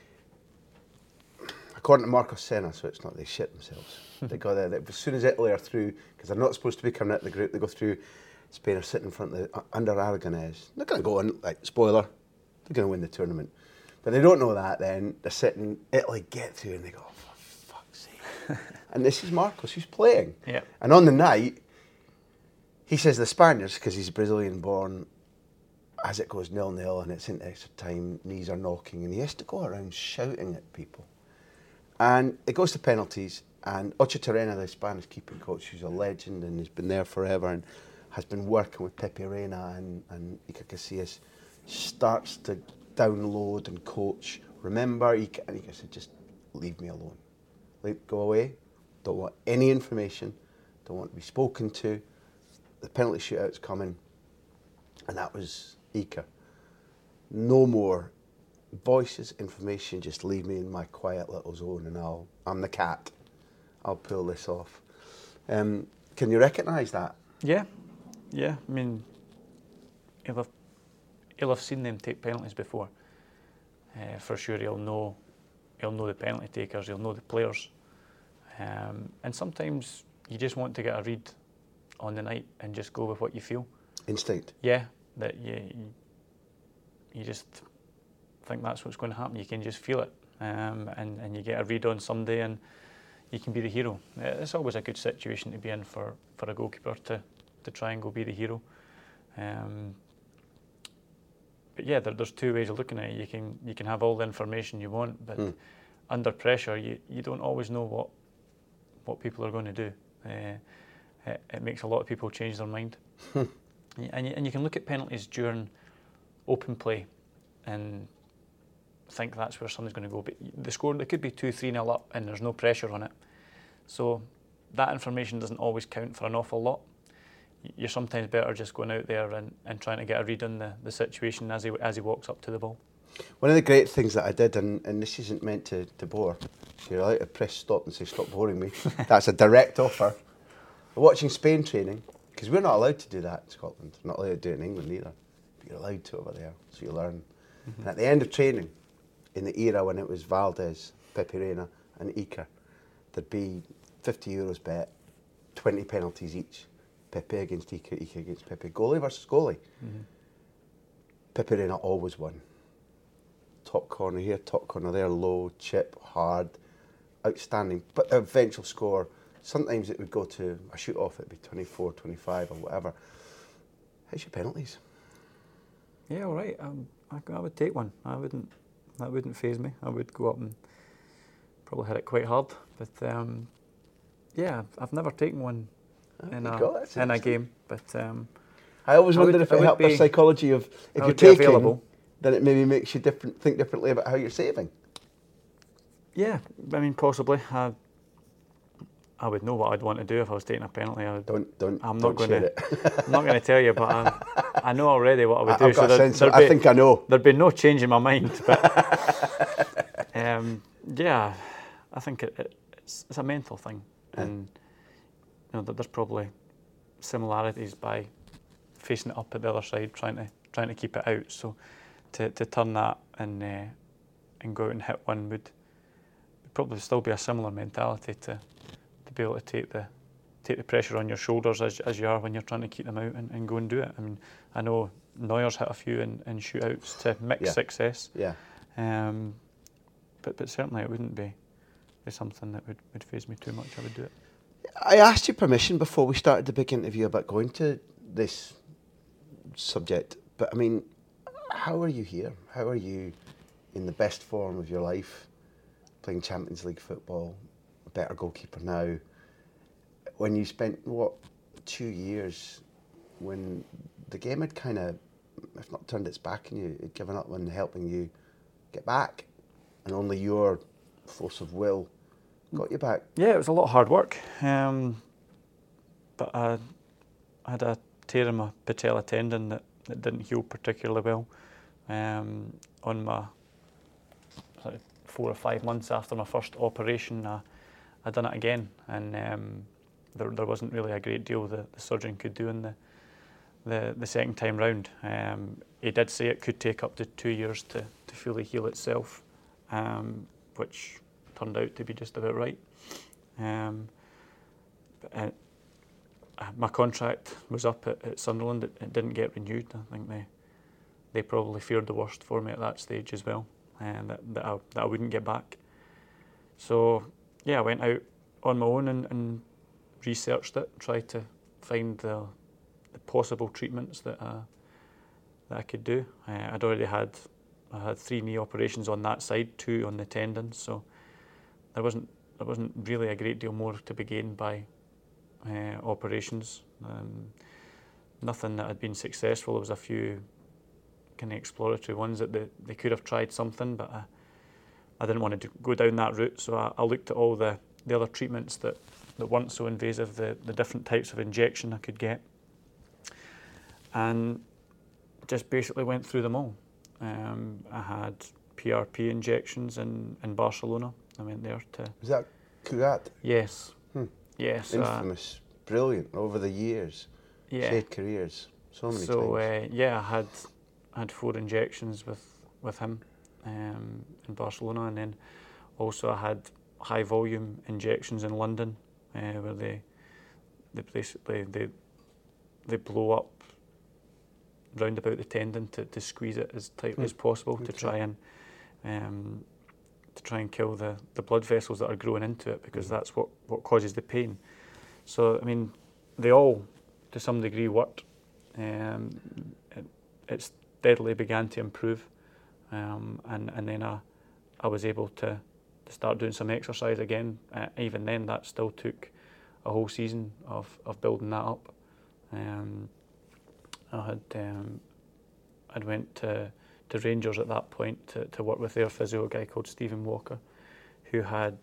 According to Marco Senna, so it's not they shit themselves. They go there. They, as soon as Italy are through, because they're not supposed to be coming out of the group, they go through. Spain are sitting in front of the uh, under Aragonés. They're going to go on, like spoiler, they're going to win the tournament. But they don't know that. Then they're sitting. Italy get through, and they go, oh, for fuck's sake. And this is Marcos who's playing. Yeah. And on the night, he says the Spaniards, because he's Brazilian born, as it goes nil nil and it's into extra time, knees are knocking, and he has to go around shouting at people. And it goes to penalties, and Ocho Terena, the Spanish keeping coach, who's a legend and has been there forever and has been working with Pepe Reina and, and Iker Casillas, starts to download and coach. Remember, Iker, and Iker said, just leave me alone. Like, go away. Don't want any information. Don't want to be spoken to. The penalty shootout's coming. And that was Iker. No more voices, information, just leave me in my quiet little zone and I'll, I'm the cat. I'll pull this off. Um, can you recognise that? Yeah, yeah. I mean, he'll have, he'll have seen them take penalties before. Uh, for sure, he'll know, he'll know the penalty takers, he'll know the players. Um, and sometimes you just want to get a read on the night and just go with what you feel. Instinct. Yeah, that you, you, you just think that's what's going to happen. You can just feel it, um, and, and you get a read on somebody and you can be the hero. It's always a good situation to be in for, for a goalkeeper to, to try and go be the hero. Um, but yeah, there, there's two ways of looking at it. You can you can have all the information you want, but mm. under pressure, you, you don't always know what what people are going to do. Uh, it, it makes a lot of people change their mind. And you, and you can look at penalties during open play and think that's where something's going to go. But the score, they could be two, three nil up and there's no pressure on it. So that information doesn't always count for an awful lot. You're sometimes better just going out there and, and trying to get a read on the, the situation as he as he walks up to the ball. One of the great things that I did, and, and this isn't meant to, to bore, so you're allowed to press stop and say stop boring me. That's a direct offer. Watching Spain training, because we're not allowed to do that in Scotland. We're not allowed to do it in England either. But you're allowed to over there, so you learn. Mm-hmm. And at the end of training, in the era when it was Valdez, Pepe Reina and Iker, there'd be fifty euros bet, twenty penalties each. Pepe against Iker, Iker against Pepe. Goalie versus goalie. Mm-hmm. Pepe Reina always won. Top corner here, top corner there, low, chip, hard, outstanding. But the eventual score, sometimes it would go to a shoot-off, it'd be twenty-four, twenty-five or whatever. How's your penalties? Yeah, all right. Um, I, I would take one. I wouldn't, that wouldn't faze me. I would go up and probably hit it quite hard. But um, yeah, I've never taken one oh, in, a, in a game. But um, I always I wondered would, if it helped the psychology of if you're taking, available. Then it maybe makes you different, think differently about how you're saving. Yeah, I mean, possibly. I, I would know what I'd want to do if I was taking a penalty. I would, don't, don't, I'm don't not share gonna, it. I'm not going to tell you, but I'm, I know already what I would I, do. I've got so a there, sense of, be, I think I know. There'd be no change in my mind. But um, yeah, I think it, it, it's, it's a mental thing, yeah. And you know, there's probably similarities by facing it up at the other side, trying to trying to keep it out. So to to turn that and uh, and go out and hit one would probably still be a similar mentality to to be able to take the take the pressure on your shoulders as as you are when you're trying to keep them out and, and go and do it. I mean, I know Neuer's hit a few in, in shootouts to mixed yeah. success. Yeah. Um, but but certainly it wouldn't be, be something that would, would faze me too much. I would do it. I asked you permission before we started the big interview about going to this subject, but I mean, how are you here? How are you in the best form of your life, playing Champions League football, a better goalkeeper now, when you spent, what, two years when the game had kind of, if not turned its back on you, had given up on helping you get back, and only your force of will got you back? Yeah, it was a lot of hard work, um, but I, I had a tear in my patella tendon that, that didn't heal particularly well. Um, on my like, four or five months after my first operation, I I done it again, and um, there there wasn't really a great deal that the surgeon could do in the the, the second time round. Um, he did say it could take up to two years to, to fully heal itself, um, which turned out to be just about right. Um, but, uh, my contract was up at, at Sunderland. It, it didn't get renewed. I think they they probably feared the worst for me at that stage as well, and that, that, I, that I wouldn't get back. So yeah, I went out on my own and, and researched it, tried to find the, the possible treatments that I, that I could do. Uh, I'd already had I had three knee operations on that side, two on the tendons, so there wasn't there wasn't really a great deal more to be gained by uh, operations. Um, nothing that had been successful. There was a few kind of exploratory ones that they, they could have tried something, but I, I didn't want to do, go down that route, so I, I looked at all the, the other treatments that, that weren't so invasive, the, the different types of injection I could get, and just basically went through them all. Um, I had P R P injections in, in Barcelona. I went there to... Was that Cugat? Yes. Hmm. Yes. Infamous, uh, brilliant, over the years. Yeah. Saved careers, so many so, times. Uh, yeah, I had I had four injections with, with him um, in Barcelona, and then also I had high volume injections in London, uh, where they they basically they they blow up round about the tendon to, to squeeze it as tightly mm. as possible okay. to try and um, to try and kill the, the blood vessels that are growing into it, because mm. that's what, what causes the pain. So I mean, they all to some degree worked. Um, it, it steadily began to improve, um, and and then I I was able to, to start doing some exercise again. Uh, even then, that still took a whole season of, of building that up. Um, I had um, I'd went to, to Rangers at that point to, to work with their physio, a guy called Stephen Walker, who had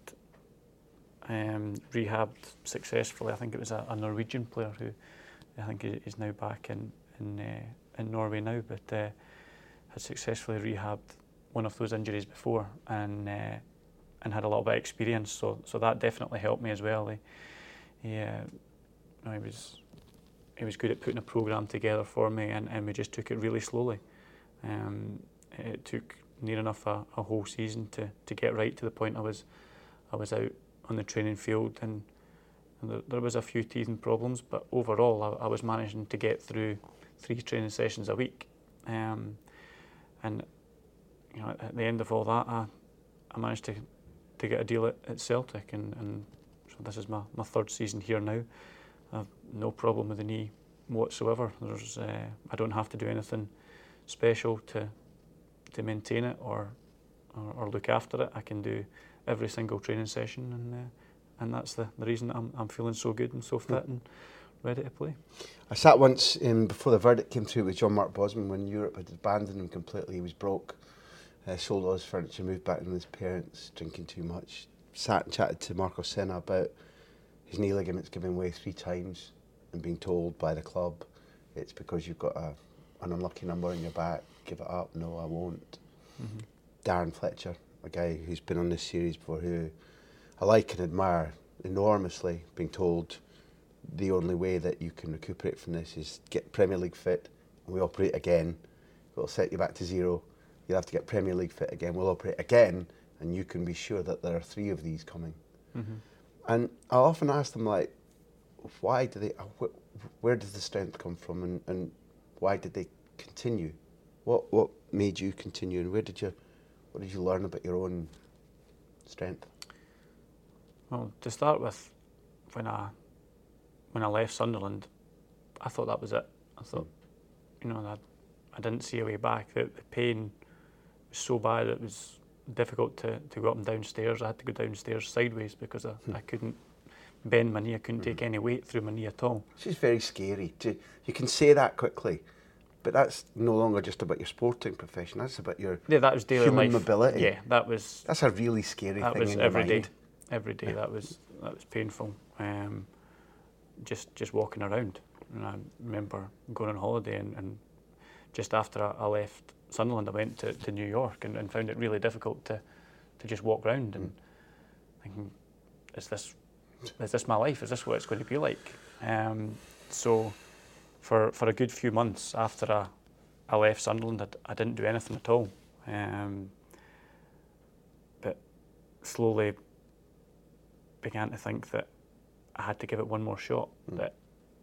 um, rehabbed successfully. I think it was a, a Norwegian player who I think is now back in in, uh, in Norway now, but uh, had successfully rehabbed one of those injuries before, and uh, and had a little bit of experience. So so that definitely helped me as well. He, he, uh, you know, he was he was good at putting a program together for me, and, and we just took it really slowly. Um, it took near enough a, a whole season to, to get right to the point I was I was out on the training field, and, and there, there was a few teething problems, but overall I, I was managing to get through three training sessions a week. Um, and you know, at the end of all that, I, I managed to to get a deal at, at Celtic, and, and so this is my, my third season here now. I have no problem with the knee whatsoever. There's uh, I don't have to do anything special to to maintain it or, or or look after it. I can do every single training session, and uh, and that's the, the reason I'm I'm feeling so good and so fit and ready to play. I sat once in before the verdict came through with John Mark Bosman when Europe had abandoned him completely. He was broke, uh, sold all his furniture, moved back in with his parents, drinking too much. Sat and chatted to Marco Senna about his knee ligaments giving way three times and being told by the club it's because you've got a, an unlucky number on your back, give it up. No, I won't. Mm-hmm. Darren Fletcher, a guy who's been on this series before, who I like and admire enormously, being told the only way that you can recuperate from this is get Premier League fit, and we operate again. It'll set you back to zero. You'll have to get Premier League fit again. We'll operate again, and you can be sure that there are three of these coming. Mm-hmm. And I often ask them, like, why do they? Wh- where does the strength come from, and, and why did they continue? What what made you continue, and where did you, what did you learn about your own strength? Well, to start with, when I when I left Sunderland, I thought that was it. I thought, mm. you know, I, I didn't see a way back. The, the pain was so bad, it was difficult to, to go up and down stairs. I had to go downstairs sideways because I, mm. I couldn't bend my knee. I couldn't mm. take any weight through my knee at all. This is very scary. To, you can say that quickly, but that's no longer just about your sporting profession. That's about your yeah, that was daily human life. mobility. Yeah, that was. That's a really scary that thing. That was in every your day. mind. Every day. Yeah. That was that was painful. Um, just just walking around. And I remember going on holiday, and, and just after I, I left Sunderland, I went to, to New York and, and found it really difficult to, to just walk around and mm. thinking, is this is this my life? Is this what it's going to be like? Um, so for for a good few months after I, I left Sunderland, I, I didn't do anything at all. Um, but slowly began to think that I had to give it one more shot, mm. that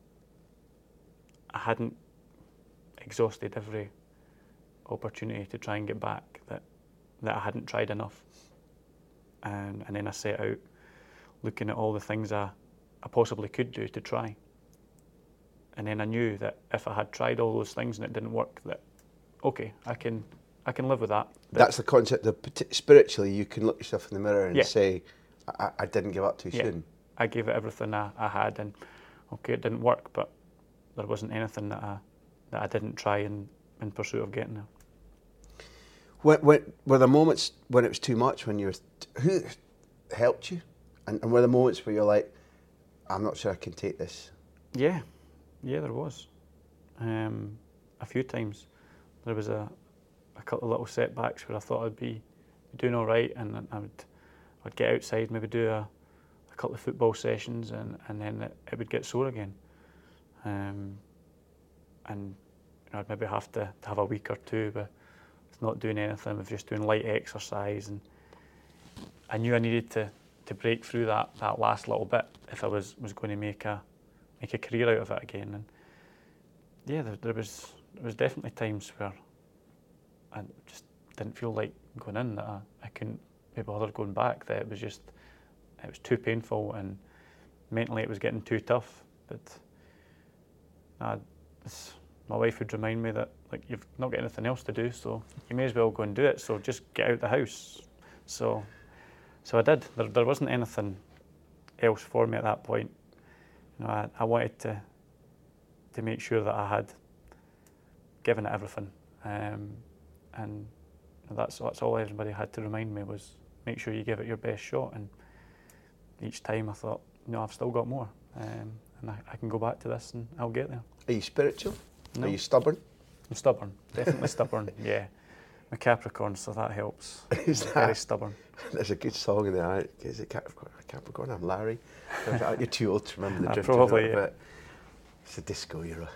I hadn't exhausted every opportunity to try and get back, that that I hadn't tried enough. And, and then I set out looking at all the things I, I possibly could do to try. And then I knew that if I had tried all those things and it didn't work, that, okay, I can I can live with that. that That's the concept of spiritually, you can look yourself in the mirror and yeah. say, I, I didn't give up too yeah. soon. I gave it everything I, I had, and okay, it didn't work, but there wasn't anything that I that I didn't try in, in pursuit of getting there. When, when, were there moments when it was too much, when you were, who helped you? And, and were there moments where you're like, I'm not sure I can take this? Yeah, yeah, there was. Um, a few times. There was a, a couple of little setbacks where I thought I'd be doing all right, and I would I'd get outside, maybe do a, a couple of football sessions, and, and then it, it would get sore again. Um, and you know, I'd maybe have to, to have a week or two with not doing anything, with just doing light exercise, and I knew I needed to, to break through that, that last little bit if I was, was going to make a make a career out of it again. And yeah, there, there was there was definitely times where I just didn't feel like going in, that I, I couldn't be bothered going back, that it was just it was too painful, and mentally it was getting too tough. But uh, it's, my wife would remind me that, like, you've not got anything else to do, so you may as well go and do it, so just get out the house. So so I did. There, there wasn't anything else for me at that point. You know, I, I wanted to to make sure that I had given it everything, um, and that's that's all everybody had to remind me was make sure you give it your best shot. And each time I thought, no, I've still got more, um, and I, I can go back to this and I'll get there. Are you spiritual? No. Are you stubborn? I'm stubborn, definitely stubborn. Yeah, I'm a Capricorn, so that helps. Is I'm that, very stubborn. There's a good song in there. Is it Capricorn? Capricorn? I'm Larry. You're too old to remember the Uh, drift probably, of it, yeah. but it's a disco era.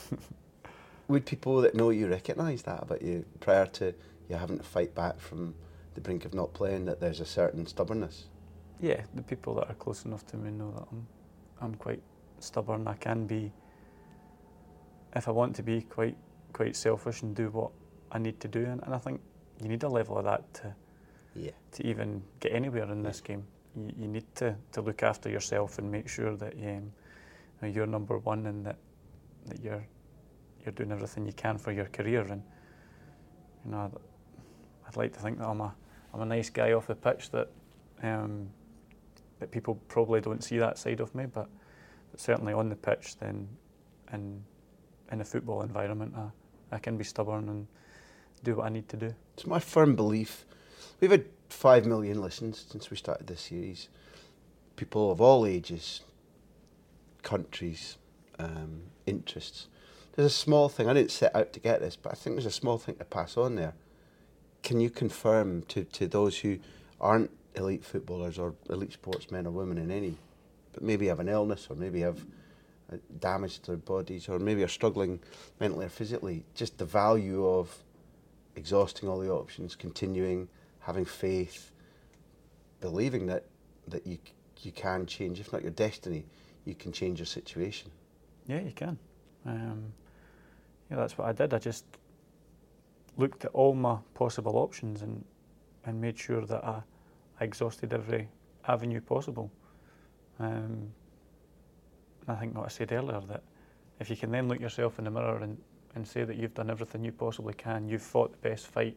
Would people that know you recognise that about you prior to you having to fight back from the brink of not playing, that there's a certain stubbornness? Yeah, the people that are close enough to me know that I'm, I'm quite stubborn. I can be, if I want to be, quite quite selfish and do what I need to do. And, and I think you need a level of that to Yeah. to even get anywhere in this game. You, you need to, to look after yourself and make sure that um, you're number one and that, that you're you're doing everything you can for your career. And you know, I'd like to think that I'm a I'm a nice guy off the pitch, that um, that people probably don't see that side of me, but, but certainly on the pitch, then and in a football environment, I, I can be stubborn and do what I need to do. It's my firm belief. We've had five million listens since we started this series. People of all ages, countries, um, interests. There's a small thing, I didn't set out to get this, but I think there's a small thing to pass on there. Can you confirm to, to those who aren't elite footballers or elite sportsmen or women in any, but maybe have an illness or maybe have uh, damage to their bodies or maybe are struggling mentally or physically, just the value of exhausting all the options, continuing, having faith, believing that, that you you can change, if not your destiny, you can change your situation? Yeah, you can. Um, yeah, that's what I did. I just looked at all my possible options and and made sure that I, I exhausted every avenue possible. Um, I think what I said earlier, that if you can then look yourself in the mirror and, and say that you've done everything you possibly can, you've fought the best fight,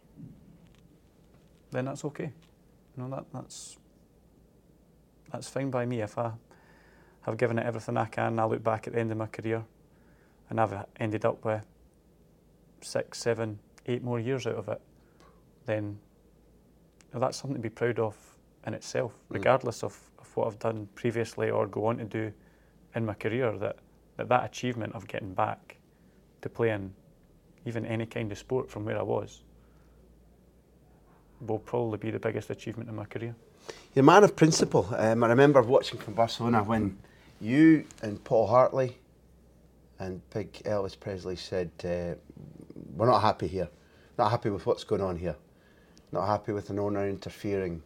then that's okay. You know, that that's that's fine by me. If I have given it everything I can, I look back at the end of my career and I've ended up with six, seven, eight more years out of it, then you know, that's something to be proud of in itself, mm. regardless of, of what I've done previously or go on to do in my career, that, that that achievement of getting back to playing even any kind of sport from where I was will probably be the biggest achievement in my career. You're a man of principle. Um, I remember watching from Barcelona when you and Paul Hartley and big Elvis Presley said, uh, we're not happy here, not happy with what's going on here, not happy with an owner interfering.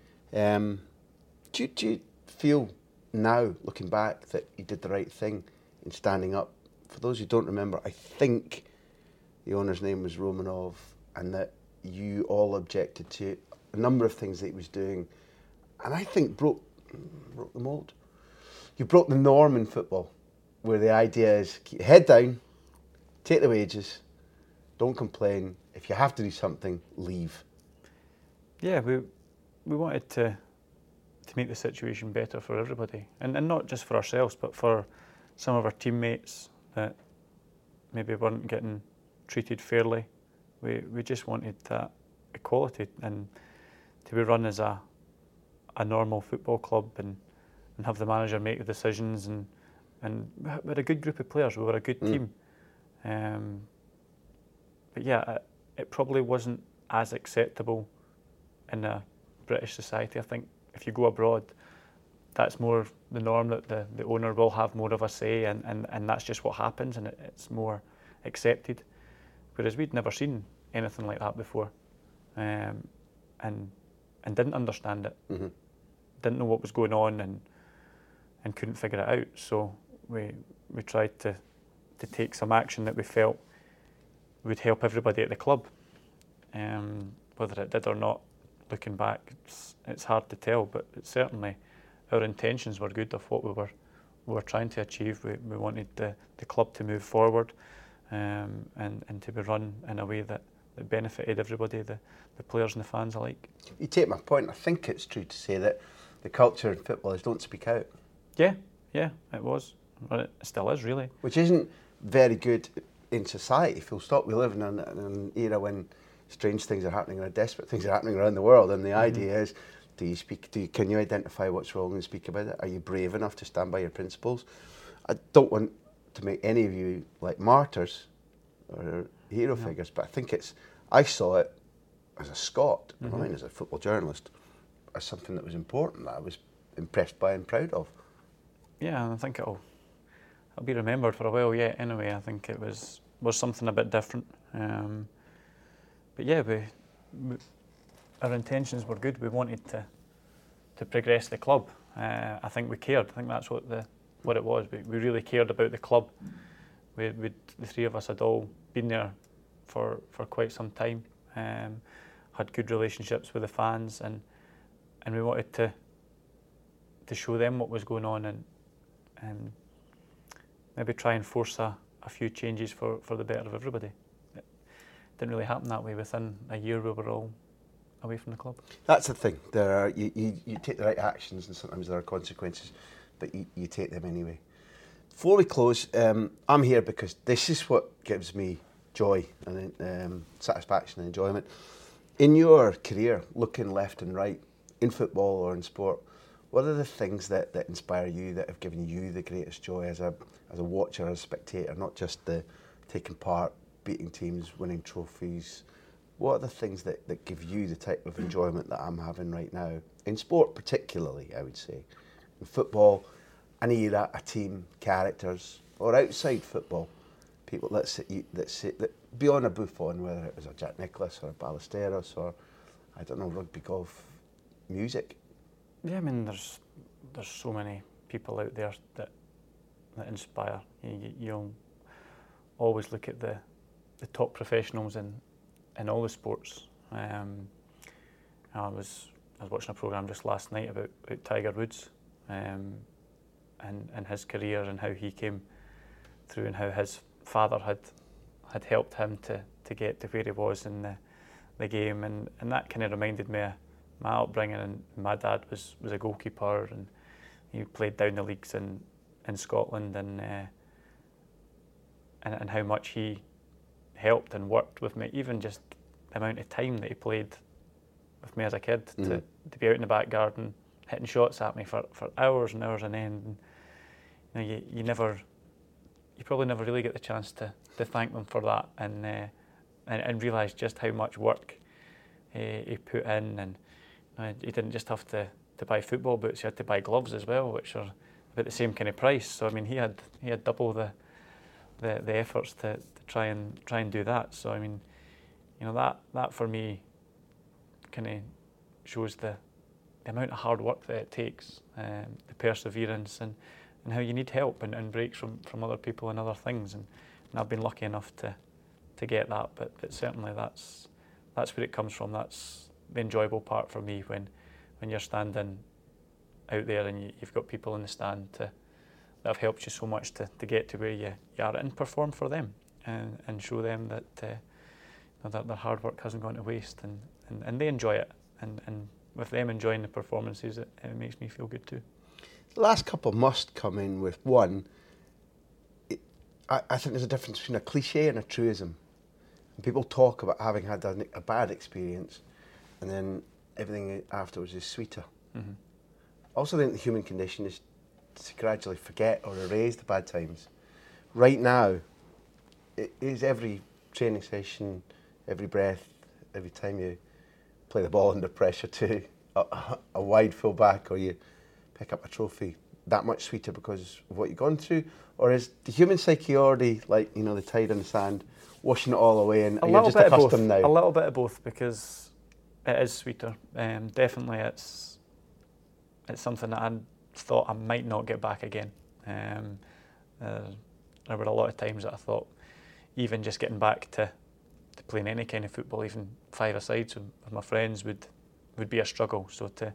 Um, do, you, do you feel now, looking back, that you did the right thing in standing up? For those who don't remember, I think the owner's name was Romanov, and that you all objected to a number of things that he was doing, and I think broke, broke the mould. You broke the norm in football, where the idea is keep your head down, take the wages, don't complain. If you have to do something, leave. Yeah, we we wanted to to make the situation better for everybody, and and not just for ourselves, but for some of our teammates that maybe weren't getting treated fairly. We we just wanted that equality and to be run as a a normal football club and, and have the manager make the decisions, and and we're a good group of players. We were a good mm. team. Um, but yeah, it, it probably wasn't as acceptable in a British society. I think if you go abroad, that's more the norm, that the, the owner will have more of a say, and, and, and that's just what happens, and it, it's more accepted. Whereas we'd never seen anything like that before, um, and and didn't understand it, mm-hmm. didn't know what was going on, and and couldn't figure it out. So we we tried to to take some action that we felt would help everybody at the club. Um, whether it did or not, looking back, it's, it's hard to tell, but it certainly our intentions were good of what we were we were trying to achieve. We we wanted the, the club to move forward, um, and, and to be run in a way that, that benefited everybody, the, the players and the fans alike. You take my point. I think it's true to say that the culture in football is don't speak out. Yeah, yeah, it was. Well, it still is, really. Which isn't very good in society, full stop. We live in an, in an era when strange things are happening and desperate things are happening around the world, and the mm-hmm. idea is, do you speak, do you, can you identify what's wrong and speak about it? Are you brave enough to stand by your principles? I don't want to make any of you like martyrs or hero yeah. figures, but I think it's, I saw it as a Scot, mm-hmm. I mean, as a football journalist, as something that was important, that I was impressed by and proud of. Yeah, I think it'll, it'll be remembered for a while yet anyway. I think it was was something a bit different. Um, but yeah, we, we, our intentions were good. We wanted to to progress the club. Uh, I think we cared. I think that's what the what it was. We, we really cared about the club. We, we the three of us had all been there for, for quite some time. Um, had good relationships with the fans, and and we wanted to to show them what was going on, and and maybe try and force a, a few changes for, for the better of everybody. It didn't really happen that way. Within a year we were all away from the club. That's the thing. There are you, you, you take the right actions, and sometimes there are consequences, but you, you take them anyway. Before we close, um, I'm here because this is what gives me joy and um, satisfaction and enjoyment. In your career, looking left and right, in football or in sport, what are the things that, that inspire you, that have given you the greatest joy as a as a watcher, as a spectator, not just the taking part, beating teams, winning trophies? What are the things that, that give you the type of enjoyment that I'm having right now? In sport particularly, I would say. In football, an era, a team, characters, or outside football, people that sit, that sit that beyond a Buffon, whether it was a Jack Nicklaus or a Ballesteros or, I don't know, rugby, golf, music. Yeah, I mean, there's there's so many people out there that that inspire. You, you'll always look at the the top professionals in in all the sports. Um, I was I was watching a programme just last night about, about Tiger Woods, um, and and his career and how he came through, and how his father had had helped him to to get to where he was in the the game, and and that kind of reminded me of my upbringing. And my dad was, was a goalkeeper, and he played down the leagues in, in Scotland, and, uh, and and how much he helped and worked with me, even just the amount of time that he played with me as a kid, mm. to, to be out in the back garden hitting shots at me for, for hours and hours on end. And, you know, you, you never, you probably never really get the chance to, to thank them for that, and uh, and, and realise just how much work uh, he put in. And he didn't just have to, to buy football boots; he had to buy gloves as well, which are about the same kind of price. So I mean, he had he had double the the, the efforts to, to try and try and do that. So I mean, you know, that that for me kind of shows the, the amount of hard work that it takes, um, the perseverance, and, and how you need help and, and breaks from, from other people and other things. And, and I've been lucky enough to to get that. But but certainly that's that's where it comes from. That's the enjoyable part for me, when when you're standing out there and you, you've got people in the stand to, that have helped you so much to, to get to where you, you are, and perform for them, and, and show them that, uh, you know, that their hard work hasn't gone to waste, and, and, and they enjoy it, and, and with them enjoying the performances, it, it makes me feel good too. The last couple must come in with one. It, I, I think there's a difference between a cliche and a truism. And people talk about having had a, a bad experience, and then everything afterwards is sweeter. Mm-hmm. I also think the human condition is to gradually forget or erase the bad times. Right now, it is every training session, every breath, every time you play the ball under pressure to a, a wide full back, or you pick up a trophy, that much sweeter because of what you've gone through? Or is the human psyche already like, you know, the tide in the sand, washing it all away, and, and you're just accustomed now? A little bit of both, because it is sweeter. Um, definitely, it's it's something that I thought I might not get back again. Um, uh, there were a lot of times that I thought even just getting back to, to playing any kind of football, even five-a-sides with, with my friends, would would be a struggle. So to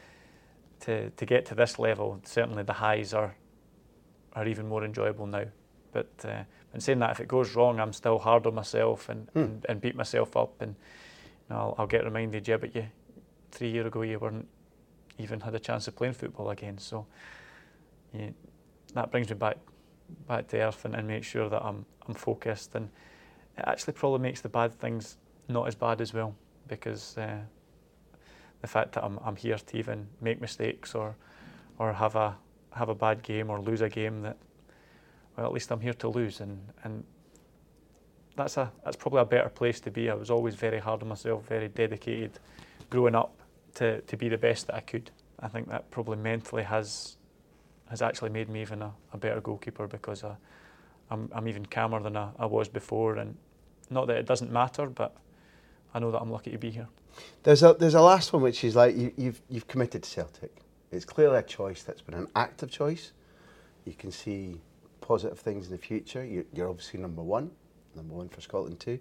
to to get to this level, certainly the highs are are even more enjoyable now. But uh, in saying that, if it goes wrong, I'm still hard on myself, and, hmm. and, and beat myself up, and you know, I'll, I'll get reminded, yeah, but you three years ago you weren't even had a chance of playing football again. So yeah, that brings me back back to earth and, and make sure that I'm I'm focused. And it actually probably makes the bad things not as bad as well, because uh, the fact that I'm I'm here to even make mistakes or or have a have a bad game or lose a game, that, well, at least I'm here to lose, and and that's a that's probably a better place to be. I was always very hard on myself, very dedicated growing up to, to be the best that I could. I think that probably mentally has has actually made me even a, a better goalkeeper, because I, I'm I'm even calmer than I, I was before. And not that it doesn't matter, but I know that I'm lucky to be here. There's a there's a last one which is like you, you've you've committed to Celtic. It's clearly a choice that's been an active choice. You can see positive things in the future. You're, you're obviously number one, number one for Scotland too.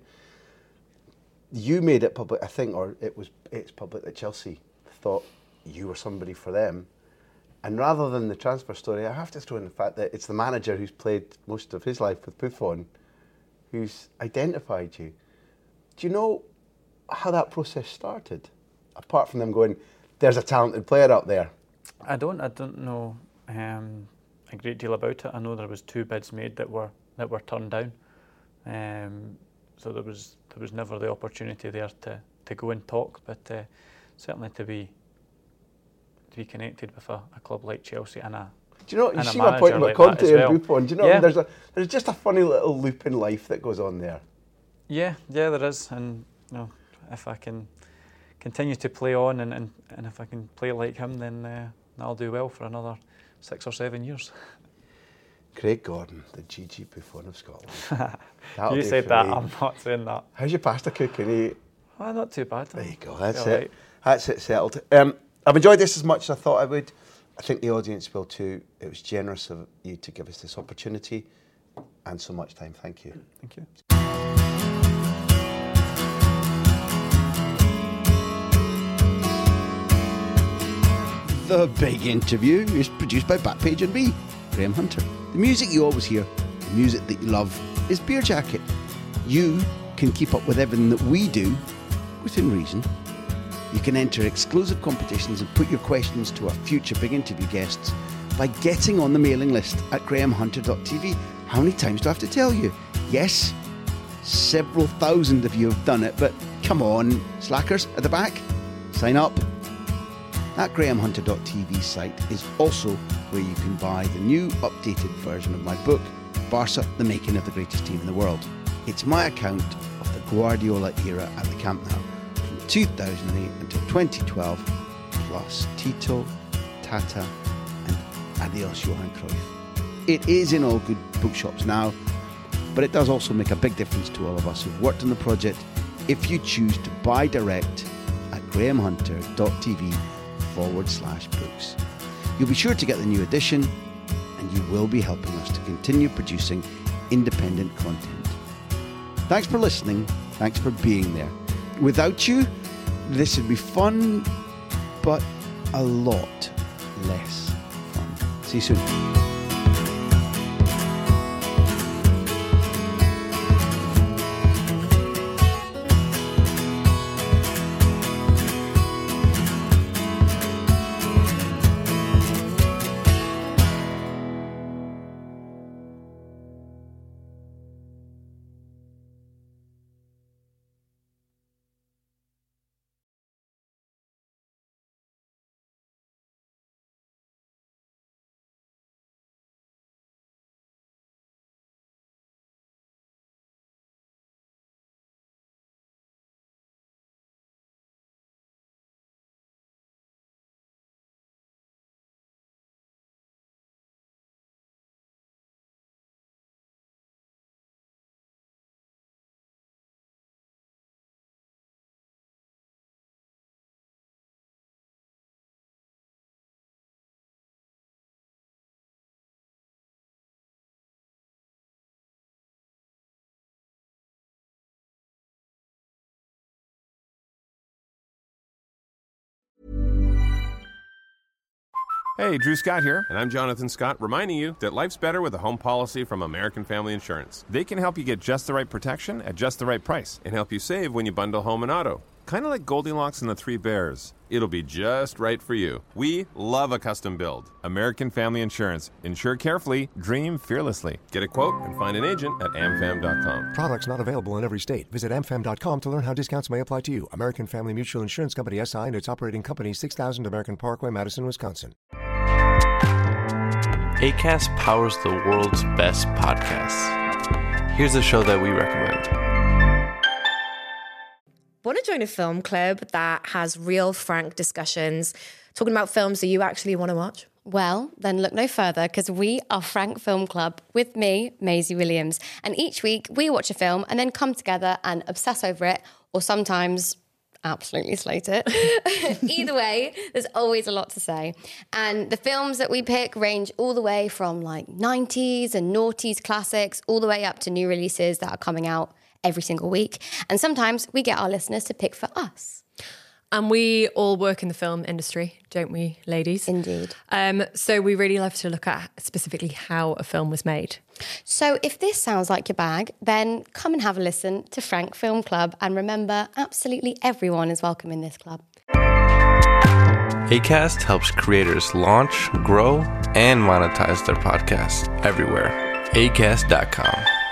You made it public, I think, or it was it's public that Chelsea thought you were somebody for them. And rather than the transfer story, I have to throw in the fact that it's the manager who's played most of his life with Buffon who's identified you. Do you know how that process started? Apart from them going, there's a talented player up there. I don't. I don't know um, a great deal about it. I know there was two bids made that were that were turned down. Um, so there was there was never the opportunity there to, to go and talk. But uh, certainly to be to be connected with a, a club like Chelsea and a Do you know? You and see my point about like Conte and well. Buffon. Do you know? Yeah. There's a there's just a funny little loop in life that goes on there. Yeah, yeah, there is. And you know, if I can continue to play on, and, and, and if I can play like him, then uh, I'll do well for another six or seven years. Craig Gordon, the Gigi Buffon of Scotland. You said that, me. I'm not saying that. How's your pasta cooking? You... Well, not too bad. There you go, that's All it. Right. That's it settled. Um, I've enjoyed this as much as I thought I would. I think the audience will too. It was generous of you to give us this opportunity and so much time. Thank you. Thank you. The Big Interview is produced by Backpage and me, Graham Hunter. The music you always hear, the music that you love, is Beer Jacket. You can keep up with everything that we do, within reason. You can enter exclusive competitions and put your questions to our future Big Interview guests by getting on the mailing list at graham hunter dot t v. How many times do I have to tell you? Yes, several thousand of you have done it, but come on, slackers at the back, sign up. That graham hunter dot t v site is also where you can buy the new updated version of my book, Barca, the Making of the Greatest Team in the World. It's my account of the Guardiola era at the Camp Nou, from two thousand eight until twenty twelve, plus Tito, Tata and Adios Johan Cruyff. It is in all good bookshops now, but it does also make a big difference to all of us who've worked on the project if you choose to buy direct at graham hunter dot t v forward slash books. You'll be sure to get the new edition, and you will be helping us to continue producing independent content. Thanks for listening. Thanks for being there. Without you, this would be fun, but a lot less fun. See you soon. Hey, Drew Scott here, and I'm Jonathan Scott, reminding you that life's better with a home policy from American Family Insurance. They can help you get just the right protection at just the right price and help you save when you bundle home and auto. Kind of like Goldilocks and the Three Bears. It'll be just right for you. We love a custom build. American Family Insurance. Insure carefully, dream fearlessly. Get a quote and find an agent at am fam dot com. Products not available in every state. Visit am fam dot com to learn how discounts may apply to you. American Family Mutual Insurance Company S I and its operating company, six thousand American Parkway, Madison, Wisconsin. Acast powers the world's best podcasts. Here's a show that we recommend. Want to join a film club that has real, frank discussions, talking about films that you actually want to watch? Well, then look no further, because we are Frank Film Club with me, Maisie Williams. And each week we watch a film and then come together and obsess over it, or sometimes absolutely slate it. Either way, there's always a lot to say. And the films that we pick range all the way from like nineties and noughties classics, all the way up to new releases that are coming out every single week. And sometimes we get our listeners to pick for us. And we all work in the film industry, don't we, ladies? Indeed. Um, so we really love to look at specifically how a film was made. So if this sounds like your bag, then come and have a listen to Frank Film Club. And remember, absolutely everyone is welcome in this club. Acast helps creators launch, grow, and monetize their podcasts everywhere. acast dot com.